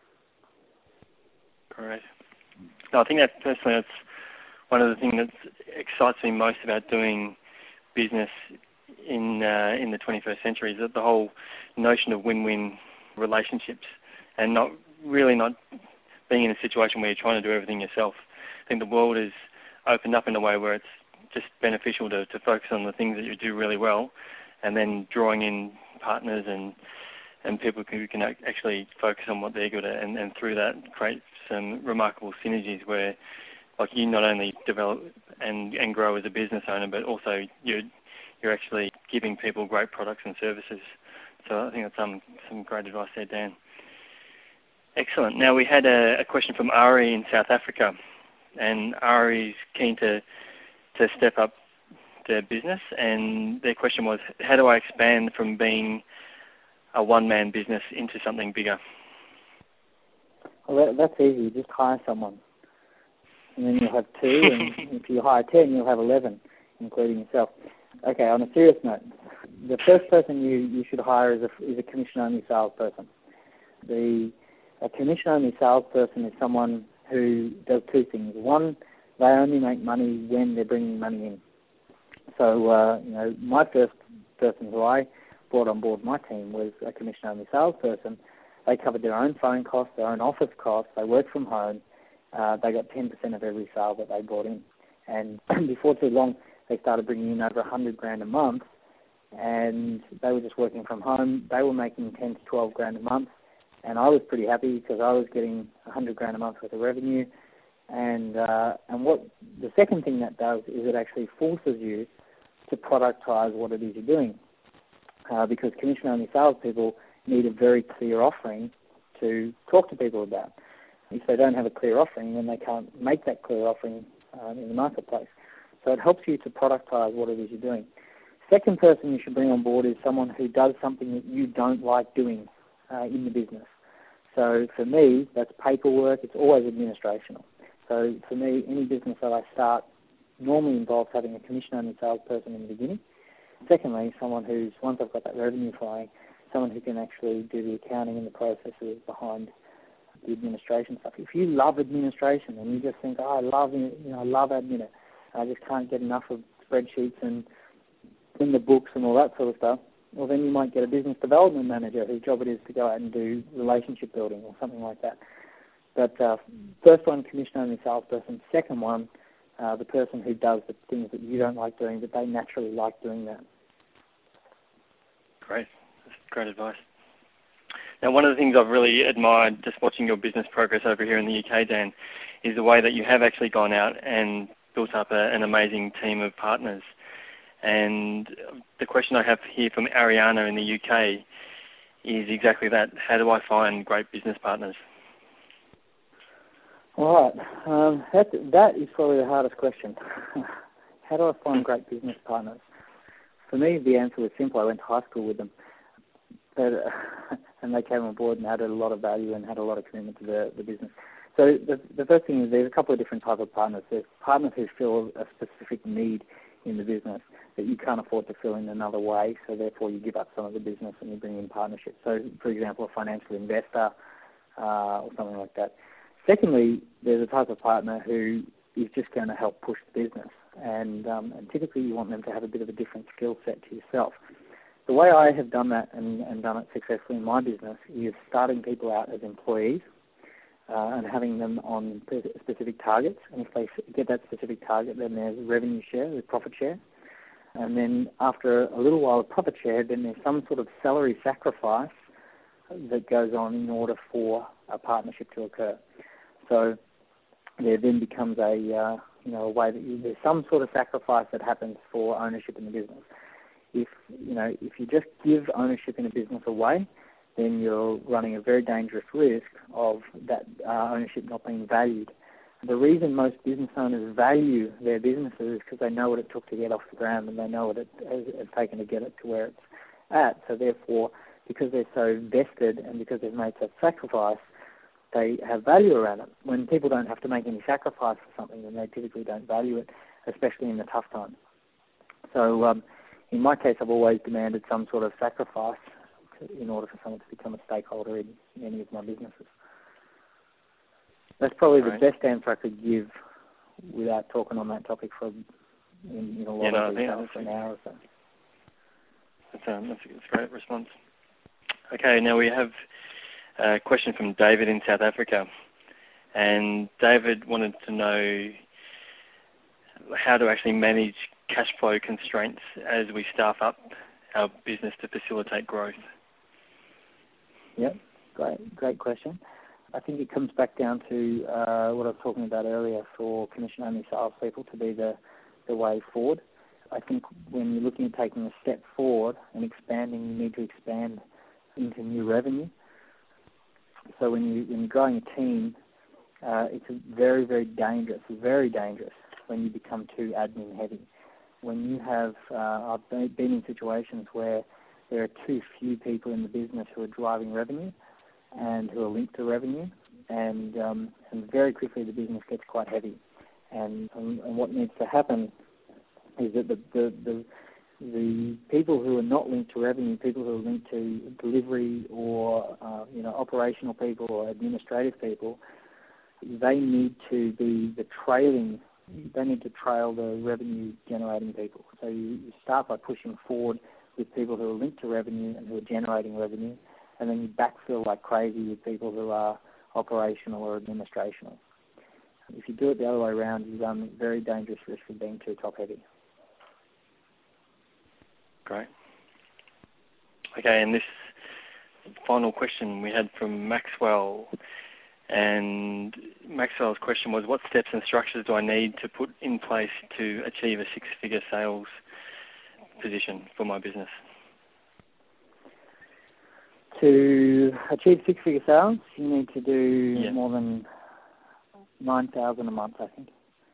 Great. No, I think that personally that's one of the things that excites me most about doing business in uh, in the twenty-first century, is that the whole notion of win-win relationships, and not really not being in a situation where you're trying to do everything yourself. I think the world is opened up in a way where it's just beneficial to, to focus on the things that you do really well, and then drawing in partners and and people who can actually focus on what they're good at, and, and through that create some remarkable synergies where, like, you not only develop and, and grow as a business owner, but also you're, you're actually giving people great products and services. So I think that's some, some great advice there, Dan. Excellent. Now we had a, a question from Ari in South Africa, and Ari's keen to to step up their business, and their question was, how do I expand from being a one-man business into something bigger? Well, that, that's easy. Just hire someone, and then you'll have two, and if you hire ten, you'll have eleven, including yourself. Okay, on a serious note, the first person you, you should hire is a, is a commission-only salesperson. The A commission-only salesperson is someone who does two things. One, they only make money when they're bringing money in. So, uh, you know, my first person who I brought on board my team was a commission-only salesperson. They covered their own phone costs, their own office costs. They worked from home. Uh, they got ten percent of every sale that they brought in. And before too long, they started bringing in over one hundred grand a month, and they were just working from home. They were making ten to twelve grand a month. And I was pretty happy because I was getting one hundred grand a month worth of revenue. And uh, and what the second thing that does is it actually forces you to productize what it is you're doing. Uh, because commission-only salespeople need a very clear offering to talk to people about. If they don't have a clear offering, then they can't make that clear offering um, in the marketplace. So it helps you to productize what it is you're doing. Second person you should bring on board is someone who does something that you don't like doing Uh, in the business. So for me, that's paperwork. It's always administrational. So for me, any business that I start normally involves having a commission-only salesperson in the beginning. Secondly, someone who's, once I've got that revenue flowing, someone who can actually do the accounting and the processes behind the administration stuff. If you love administration and you just think, oh, I love, you know, I love admin, I just can't get enough of spreadsheets and in the books and all that sort of stuff, Or then you might get a business development manager whose job it is to go out and do relationship building or something like that. But uh, first one, commission-only salesperson. Second one, uh, the person who does the things that you don't like doing, but they naturally like doing that. Great. That's great advice. Now, one of the things I've really admired just watching your business progress over here in the U K, Dan, is the way that you have actually gone out and built up a, an amazing team of partners. And the question I have here from Ariana in the U K is exactly that. How do I find great business partners? All right. Um, that, that is probably the hardest question. How do I find great business partners? For me, the answer was simple. I went to high school with them. But, uh, and they came on board and added a lot of value and had a lot of commitment to the, the business. So the, the first thing is there's a couple of different types of partners. There's partners who fill a specific need in the business that you can't afford to fill in another way, so therefore you give up some of the business and you bring in partnerships. So, for example, a financial investor uh, or something like that. Secondly, there's a type of partner who is just going to help push the business, and, um, and typically you want them to have a bit of a different skill set to yourself. The way I have done that and, and done it successfully in my business is starting people out as employees uh, and having them on specific targets. And if they get that specific target, then there's revenue share, there's profit share. And then after a little while of profit share, then there's some sort of salary sacrifice that goes on in order for a partnership to occur. So there then becomes a uh, you know a way that you, there's some sort of sacrifice that happens for ownership in the business. If you know if you just give ownership in a business away, then you're running a very dangerous risk of that uh, ownership not being valued. The reason most business owners value their businesses is because they know what it took to get off the ground and they know what it has, has taken to get it to where it's at. So therefore, because they're so vested and because they've made such sacrifice, they have value around it. When people don't have to make any sacrifice for something, then they typically don't value it, especially in the tough times. So um, in my case, I've always demanded some sort of sacrifice to, in order for someone to become a stakeholder in, in any of my businesses. That's probably right. The best answer I could give without talking on that topic for in, in a lot yeah, no, of detail for an hour or so. That's, um, that's, a, that's a great response. Okay, now we have a question from David in South Africa. And David wanted to know how to actually manage cash flow constraints as we staff up our business to facilitate growth. Yep, great, great question. I think it comes back down to uh, what I was talking about earlier for commission-only salespeople to be the, the way forward. I think when you're looking at taking a step forward and expanding, you need to expand into new revenue. So when, you, when you're growing a team, uh, it's very, very dangerous, very dangerous when you become too admin heavy. When you have, uh, I've been in situations where there are too few people in the business who are driving revenue and who are linked to revenue, and um, and very quickly the business gets quite heavy. And, and, and what needs to happen is that the, the, the, the people who are not linked to revenue, people who are linked to delivery or uh, you know operational people or administrative people, they need to be the trailing, they need to trail the revenue generating people. So you, you start by pushing forward with people who are linked to revenue and who are generating revenue, and then you backfill like crazy with people who are operational or administrational. If you do it the other way around, you run very dangerous risk of being too top-heavy. Great. Okay, and this final question we had from Maxwell, and Maxwell's question was, what steps and structures do I need to put in place to achieve a six-figure sales position for my business? To achieve six-figure sales, you need to do yeah. more than nine thousand a month, I think.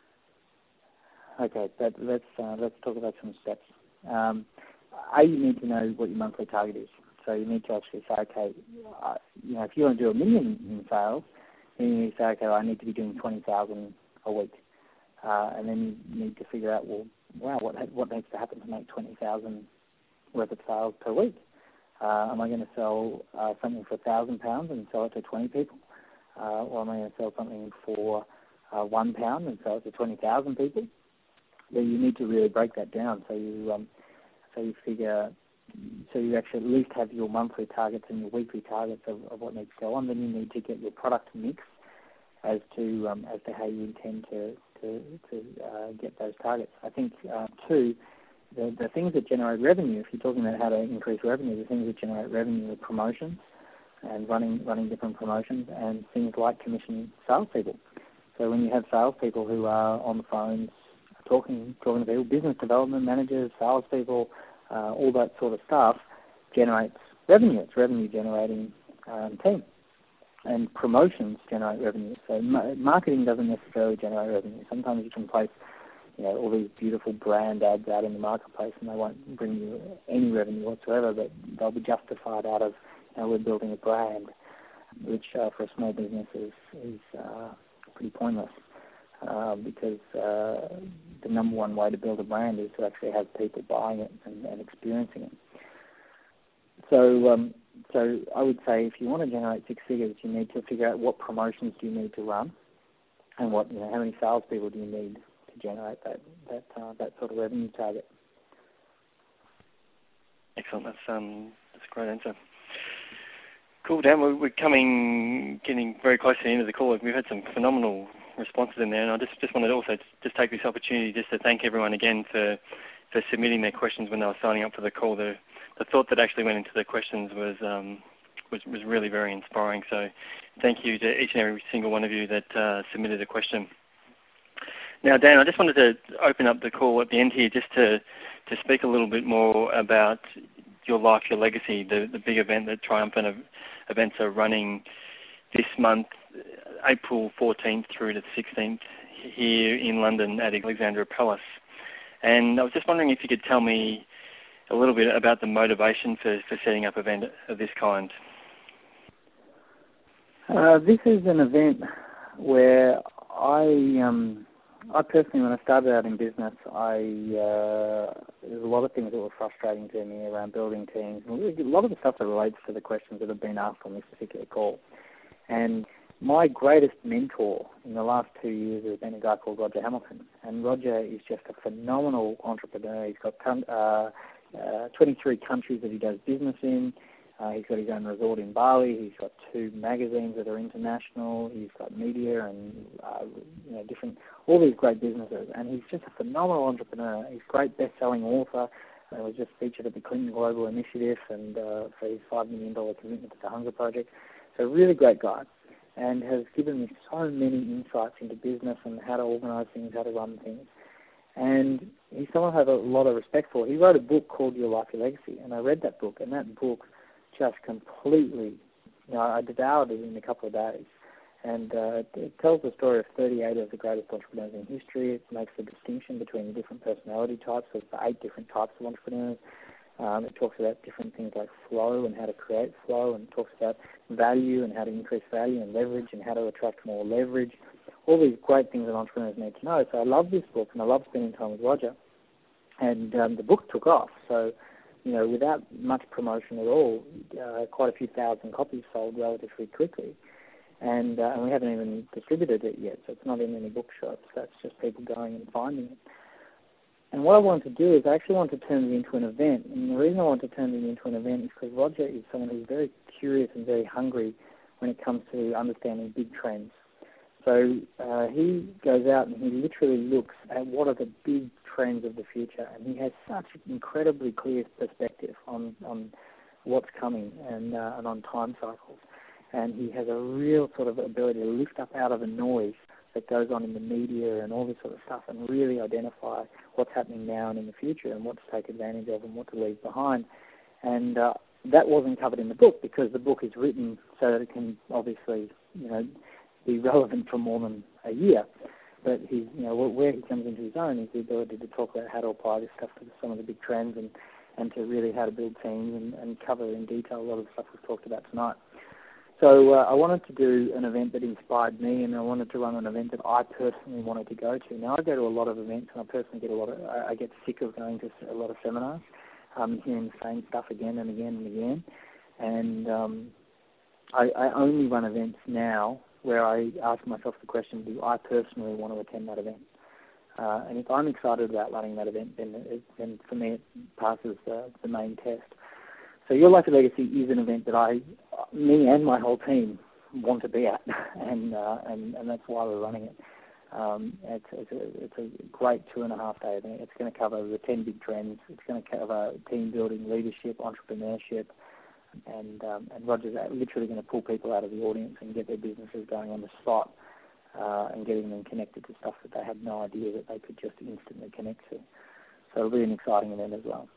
Okay, that, let's uh, let's talk about some steps. Um, A, you need to know what your monthly target is. So you need to actually say, okay, uh, you know, if you want to do a million in sales, then you need to say, okay, well, I need to be doing twenty thousand a week, uh, and then you need to figure out, well, wow, what what needs to happen to make twenty thousand worth of sales per week? Uh, am I going to sell uh, something for a thousand pounds and sell it to twenty people, uh, or am I going to sell something for uh, one pound and sell it to twenty thousand people? Then you need to really break that down. So you um, so you figure so you actually at least have your monthly targets and your weekly targets of, of what needs to go on. Then you need to get your product mix as to um, as to how you intend to to, to uh, get those targets. I think uh, too, the the things that generate revenue. If you're talking about how to increase revenue, the things that generate revenue are promotions and running running different promotions and things like commissioning salespeople. So when you have salespeople who are on the phones talking talking to people, business development managers, salespeople, uh, all that sort of stuff generates revenue. It's revenue generating um, team. And promotions generate revenue. So ma- marketing doesn't necessarily generate revenue. Sometimes you can place, you know, all these beautiful brand ads out in the marketplace, and they won't bring you any revenue whatsoever, but they'll be justified out of, you know, we're building a brand, which uh, for a small business is, is uh, pretty pointless uh, because uh, the number one way to build a brand is to actually have people buying it and, and experiencing it. So, um, so I would say if you want to generate six figures, you need to figure out what promotions do you need to run, and what you know how many salespeople do you need to generate that that uh, that sort of revenue target. Excellent. That's um that's a great answer. Cool, Dan. We're, we're coming, getting very close to the end of the call. We've had some phenomenal responses in there, and I just just wanted to also just take this opportunity just to thank everyone again for for submitting their questions when they were signing up for the call. The the thought that actually went into the questions was um, was was really very inspiring. So thank you to each and every single one of you that uh, submitted a question. Now, Dan, I just wanted to open up the call at the end here just to to speak a little bit more about Your Life, Your Legacy, the, the big event that Triumphant Events are running this month, April fourteenth through to the sixteenth, here in London at Alexandra Palace. And I was just wondering if you could tell me a little bit about the motivation for, for setting up an event of this kind. Uh, this is an event where I, um, I personally, when I started out in business, I uh, there's a lot of things that were frustrating to me around building teams, and a lot of the stuff that relates to the questions that have been asked on this particular call. And my greatest mentor in the last two years has been a guy called Roger Hamilton, and Roger is just a phenomenal entrepreneur. He's got uh, uh, twenty-three countries that he does business in. Uh, he's got his own resort in Bali. He's got two magazines that are international. He's got media and uh, you know different, all these great businesses. And he's just a phenomenal entrepreneur. He's a great best-selling author. He was just featured at the Clinton Global Initiative and uh, for his five million dollars commitment to the Hunger Project. So a really great guy, and has given me so many insights into business and how to organise things, how to run things. And he's someone I have a lot of respect for. He wrote a book called Your Life, Your Legacy, and I read that book, and that book just completely, you know, I devoured it in a couple of days. And uh, it, it tells the story of thirty-eight of the greatest entrepreneurs in history. It makes a distinction between the different personality types, so it's the eight different types of entrepreneurs. Um, it talks about different things like flow and how to create flow, and it talks about value and how to increase value, and leverage and how to attract more leverage. All these great things that entrepreneurs need to know. So I love this book, and I love spending time with Roger. And um, the book took off. So, you know, without much promotion at all, uh, quite a few thousand copies sold relatively quickly. And, uh, and we haven't even distributed it yet, so it's not in any bookshops. That's just people going and finding it. And what I want to do is I actually want to turn it into an event. And the reason I want to turn it into an event is because Roger is someone who's very curious and very hungry when it comes to understanding big trends. So uh, he goes out and he literally looks at what are the big trends of the future, and he has such an incredibly clear perspective on, on what's coming and, uh, and on time cycles. And he has a real sort of ability to lift up out of the noise that goes on in the media and all this sort of stuff and really identify what's happening now and in the future and what to take advantage of and what to leave behind. And uh, that wasn't covered in the book because the book is written so that it can obviously, you know, be relevant for more than a year. But he, you know, where he comes into his own is the ability to talk about how to apply this stuff to some of the big trends and, and to really how to build teams and, and cover in detail a lot of the stuff we've talked about tonight. So uh, I wanted to do an event that inspired me, and I wanted to run an event that I personally wanted to go to. Now I go to a lot of events, and I personally get a lot of, I get sick of going to a lot of seminars, um, hearing the same stuff again and again and again. And um, I, I only run events now where I ask myself the question, do I personally want to attend that event? Uh, and if I'm excited about running that event, then, it, then for me it passes the, the main test. So Your Life of Legacy is an event that I, me and my whole team want to be at, and uh, and, and that's why we're running it. Um, it's, it's, a, it's a great two and a half day event. It's going to cover the ten big trends. It's going to cover team building, leadership, entrepreneurship, and um, and Roger's literally going to pull people out of the audience and get their businesses going on the spot, uh, and getting them connected to stuff that they had no idea that they could just instantly connect to. So it'll be an exciting event as well.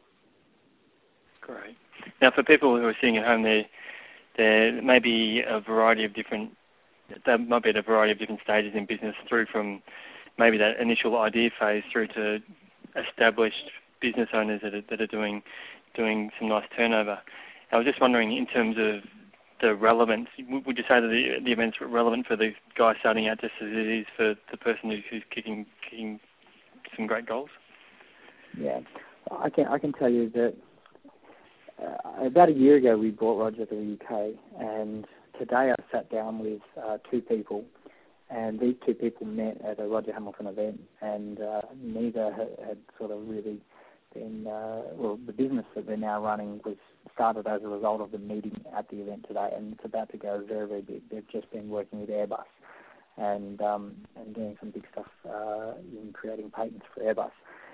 Great. Now, for people who are sitting at home, there there may be a variety of different, there might be at a variety of different stages in business, through from maybe that initial idea phase through to established business owners that are, that are doing doing some nice turnover. I was just wondering, in terms of the relevance, would you say that the, the event's relevant for the guy starting out just as it is for the person who's, who's kicking kicking some great goals? Yeah, I can I can tell you that uh, about a year ago we brought Roger to the U K, and today I sat down with uh, two people, and these two people met at a Roger Hamilton event, and uh, neither had, had sort of really been, uh, well, the business that they're now running was started as a result of the meeting at the event today, and it's about to go very, very big. They've just been working with Airbus and um, and doing some big stuff uh, in creating patents for Airbus.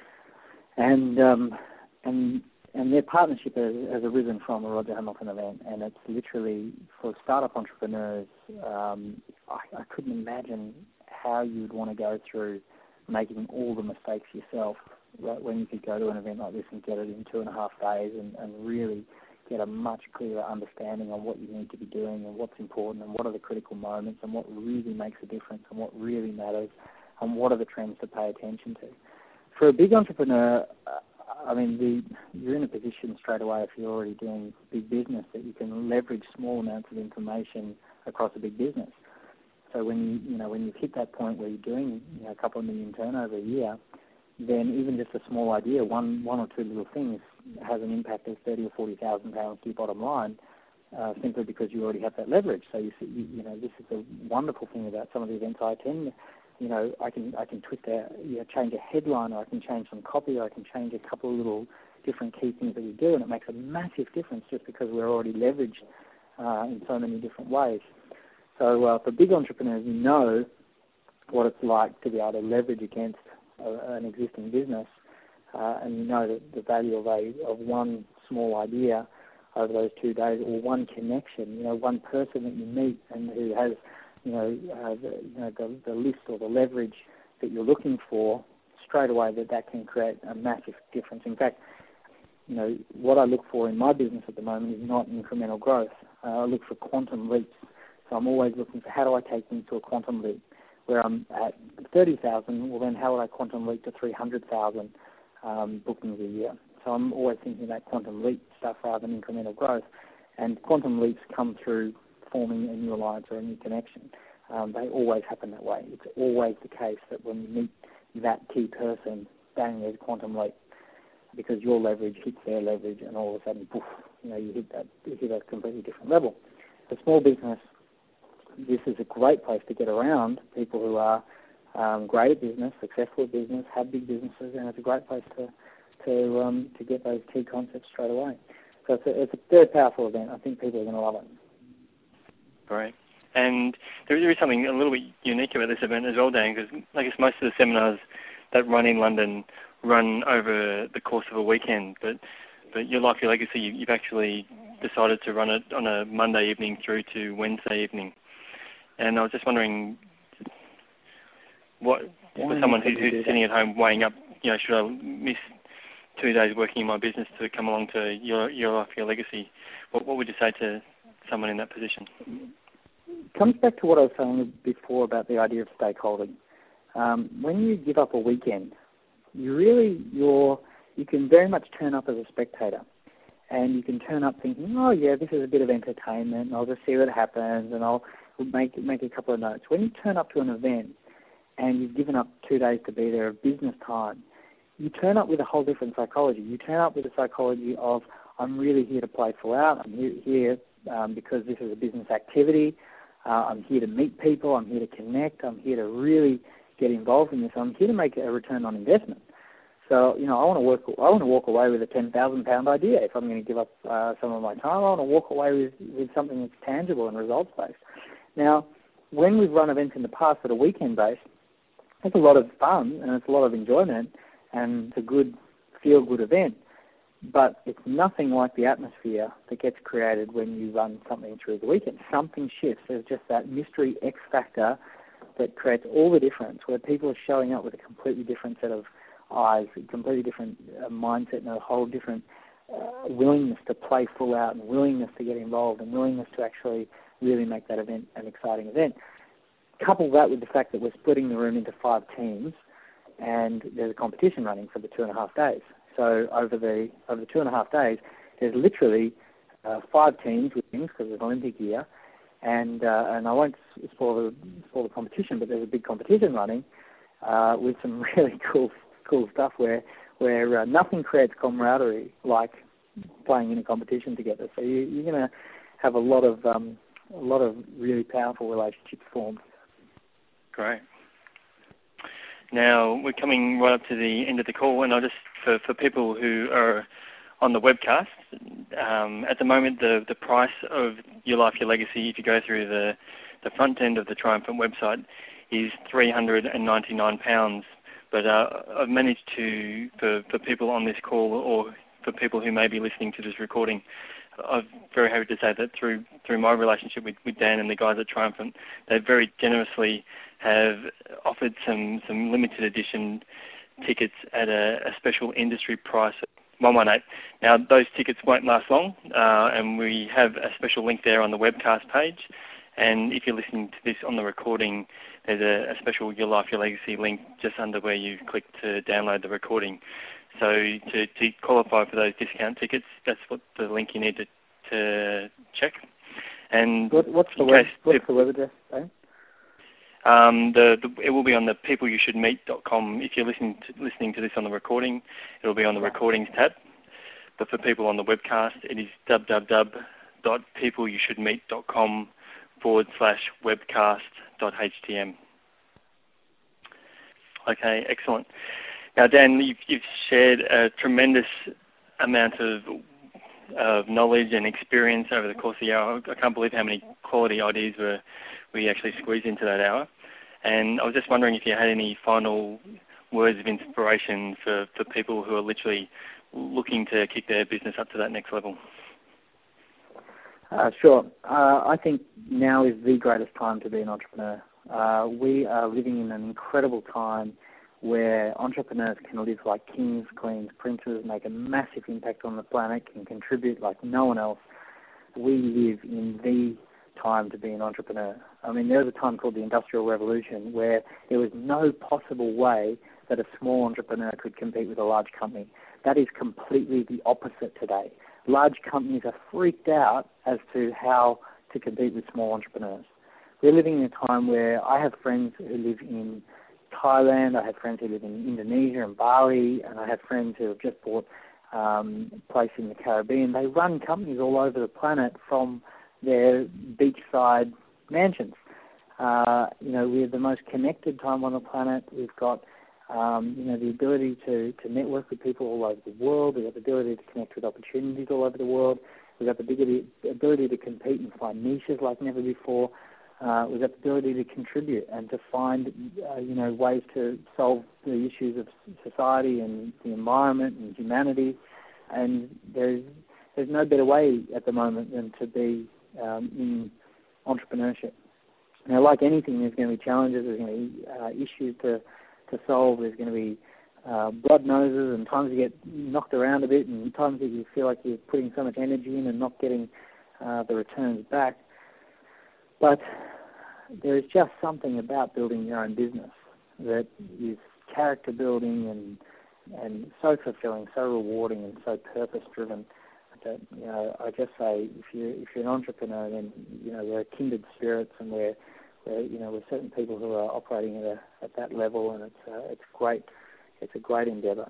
And um, and and their partnership has, has arisen from a Roger Hamilton event, and it's literally for startup entrepreneurs. Um, I, I couldn't imagine how you'd want to go through making all the mistakes yourself, right, when you could go to an event like this and get it in two and a half days and, and really get a much clearer understanding on what you need to be doing and what's important and what are the critical moments and what really makes a difference and what really matters and what are the trends to pay attention to. For a big entrepreneur, uh, I mean, the, you're in a position straight away, if you're already doing big business, that you can leverage small amounts of information across a big business. So when you, you know, when you've hit that point where you're doing, you know, a couple of million turnover a year, then even just a small idea, one, one or two little things, has an impact of thirty or forty thousand pounds to your bottom line, uh, simply because you already have that leverage. So you, you, you know, this is a wonderful thing about some of the events I attend. You know, I can I can twist a, you know, change a headline, or I can change some copy, or I can change a couple of little different key things that we do, and it makes a massive difference just because we're already leveraged uh, in so many different ways. So uh, for big entrepreneurs, you know what it's like to be able to leverage against a, an existing business, uh, and you know that the value of a of one small idea over those two days, or one connection, you know, one person that you meet and who has, you know, uh, the, you know the, the list or the leverage that you're looking for, straight away that that can create a massive difference. In fact, you know, what I look for in my business at the moment is not incremental growth. Uh, I look for quantum leaps. So I'm always looking for how do I take things to a quantum leap. Where I'm at thirty thousand, well then how would I quantum leap to three hundred thousand um, bookings a year? So I'm always thinking about quantum leap stuff rather than incremental growth. And quantum leaps come through forming a new alliance or a new connection. Um, they always happen that way. It's always the case that when you meet that key person, bang, there's a quantum leap, because your leverage hits their leverage, and all of a sudden, poof, you know, you hit that, you hit a completely different level. For small business, this is a great place to get around people who are um, great at business, successful at business, have big businesses, and it's a great place to to um, to get those key concepts straight away. So it's a, it's a very powerful event. I think people are going to love it. Great. And there is something a little bit unique about this event as well, Dan, because I guess most of the seminars that run in London run over the course of a weekend, but but Your Life, Your Legacy, you've actually decided to run it on a Monday evening through to Wednesday evening. And I was just wondering, what for someone who's, who's sitting at home weighing up, you know, should I miss two days working in my business to come along to Your Your Life, Your Legacy? What what would you say to someone in that position? It comes back to what I was saying before about the idea of stakeholding. Um, when you give up a weekend, you really you're you can very much turn up as a spectator, and you can turn up thinking, oh yeah, this is a bit of entertainment, and I'll just see what happens, and I'll make make a couple of notes. When you turn up to an event and you've given up two days to be there of business time, you turn up with a whole different psychology. You turn up with a psychology of, I'm really here to play full out. I'm here, here um, because this is a business activity. Uh, I'm here to meet people. I'm here to connect. I'm here to really get involved in this. I'm here to make a return on investment. So, you know, I want to work. I want to walk away with a ten thousand pound idea. If I'm going to give up uh, some of my time, I want to walk away with, with something that's tangible and results based. Now, when we've run events in the past that are weekend based, it's a lot of fun and it's a lot of enjoyment and it's a good feel good event. But it's nothing like the atmosphere that gets created when you run something through the weekend. Something shifts. There's just that mystery X factor that creates all the difference, where people are showing up with a completely different set of eyes, a completely different uh, mindset, and a whole different uh, willingness to play full out, and willingness to get involved, and willingness to actually really make that event an exciting event. Couple that with the fact that we're splitting the room into five teams, and there's a competition running for the two and a half days. So over the over the two and a half days, there's literally uh, five teams with things because it's Olympic year, and uh, and I won't spoil the spoil the competition, but there's a big competition running uh, with some really cool cool stuff where where uh, nothing creates camaraderie like playing in a competition together. So you, you're going to have a lot of um, a lot of really powerful relationships formed. Great. Now, we're coming right up to the end of the call, and I just, for, for people who are on the webcast, um, at the moment the, the price of Your Life, Your Legacy, if you go through the, the front end of the Triumphant website, is three hundred ninety-nine pounds. But uh, I've managed to, for, for people on this call or for people who may be listening to this recording, I'm very happy to say that through through my relationship with, with Dan and the guys at Triumphant, they very generously have offered some, some limited edition tickets at a, a special industry price of one hundred eighteen. Now, those tickets won't last long, uh, and we have a special link there on the webcast page. And if you're listening to this on the recording, there's a, a special Your Life, Your Legacy link just under where you click to download the recording. So to, to qualify for those discount tickets, that's what the link you need to, to check. And what, what's the web, what's the web address? Sorry? Um, the, the, it will be on the people you should meet dot com. If you're listening to, listening to this on the recording, it will be on the recordings tab. But for people on the webcast, it is www.peopleyoushouldmeet.com forward slash webcast.htm. Okay, excellent. Now, Dan, you've, you've shared a tremendous amount of, of knowledge and experience over the course of the hour. I can't believe how many quality ideas were we actually squeezed into that hour. And I was just wondering if you had any final words of inspiration for, for people who are literally looking to kick their business up to that next level. Uh, sure. Uh, I think now is the greatest time to be an entrepreneur. Uh, we are living in an incredible time where entrepreneurs can live like kings, queens, princes, make a massive impact on the planet, can contribute like no one else. We live in the time to be an entrepreneur. I mean, there was a time called the Industrial Revolution where there was no possible way that a small entrepreneur could compete with a large company. That is completely the opposite today. Large companies are freaked out as to how to compete with small entrepreneurs. We're living in a time where I have friends who live in Thailand, I have friends who live in Indonesia and Bali, and I have friends who have just bought um, a place in the Caribbean. They run companies all over the planet from their beachside mansions. Uh, you know, we're the most connected time on the planet. We've got, um, you know, the ability to, to network with people all over the world. We've got the ability to connect with opportunities all over the world. We've got the ability, ability to compete and find niches like never before. Uh, we've got the ability to contribute and to find, uh, you know, ways to solve the issues of society and the environment and humanity. And there's there's no better way at the moment than to be um, in entrepreneurship. Now, like anything, there's going to be challenges, there's going to be uh, issues to, to solve, there's going to be uh, blood noses, and times you get knocked around a bit, and times that you feel like you're putting so much energy in and not getting uh, the returns back. But there is just something about building your own business that is character building and and so fulfilling, so rewarding, and so purpose driven. That, you know, I just say if you if you're an entrepreneur, then you know we're kindred spirits, and we're, we're you know we're certain people who are operating at a, at that level, and it's uh, it's great, it's a great endeavour.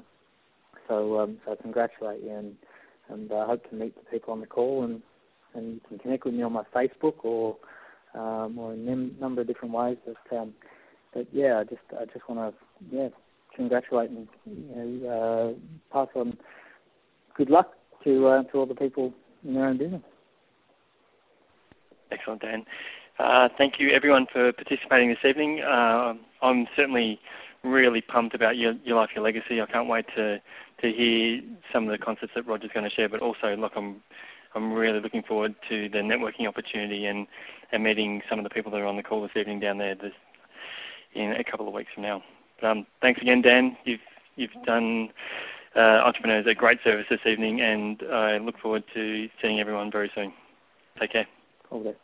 So um, so I congratulate you, and and I uh, hope to meet the people on the call, and and you can connect with me on my Facebook or um, or in a number of different ways. But um, but yeah, I just I just want to yeah congratulate and you know, uh, pass on good luck to uh, to all the people in their own business. Excellent, Dan. Uh, thank you, everyone, for participating this evening. Uh, I'm certainly really pumped about your, your life, your legacy. I can't wait to to hear some of the concepts that Roger's going to share, but also, look, I'm I'm really looking forward to the networking opportunity and, and meeting some of the people that are on the call this evening down there this, in a couple of weeks from now. But, um, thanks again, Dan. You've you've done uh, entrepreneurs a great service this evening, and I look forward to seeing everyone very soon. Take care. All the best.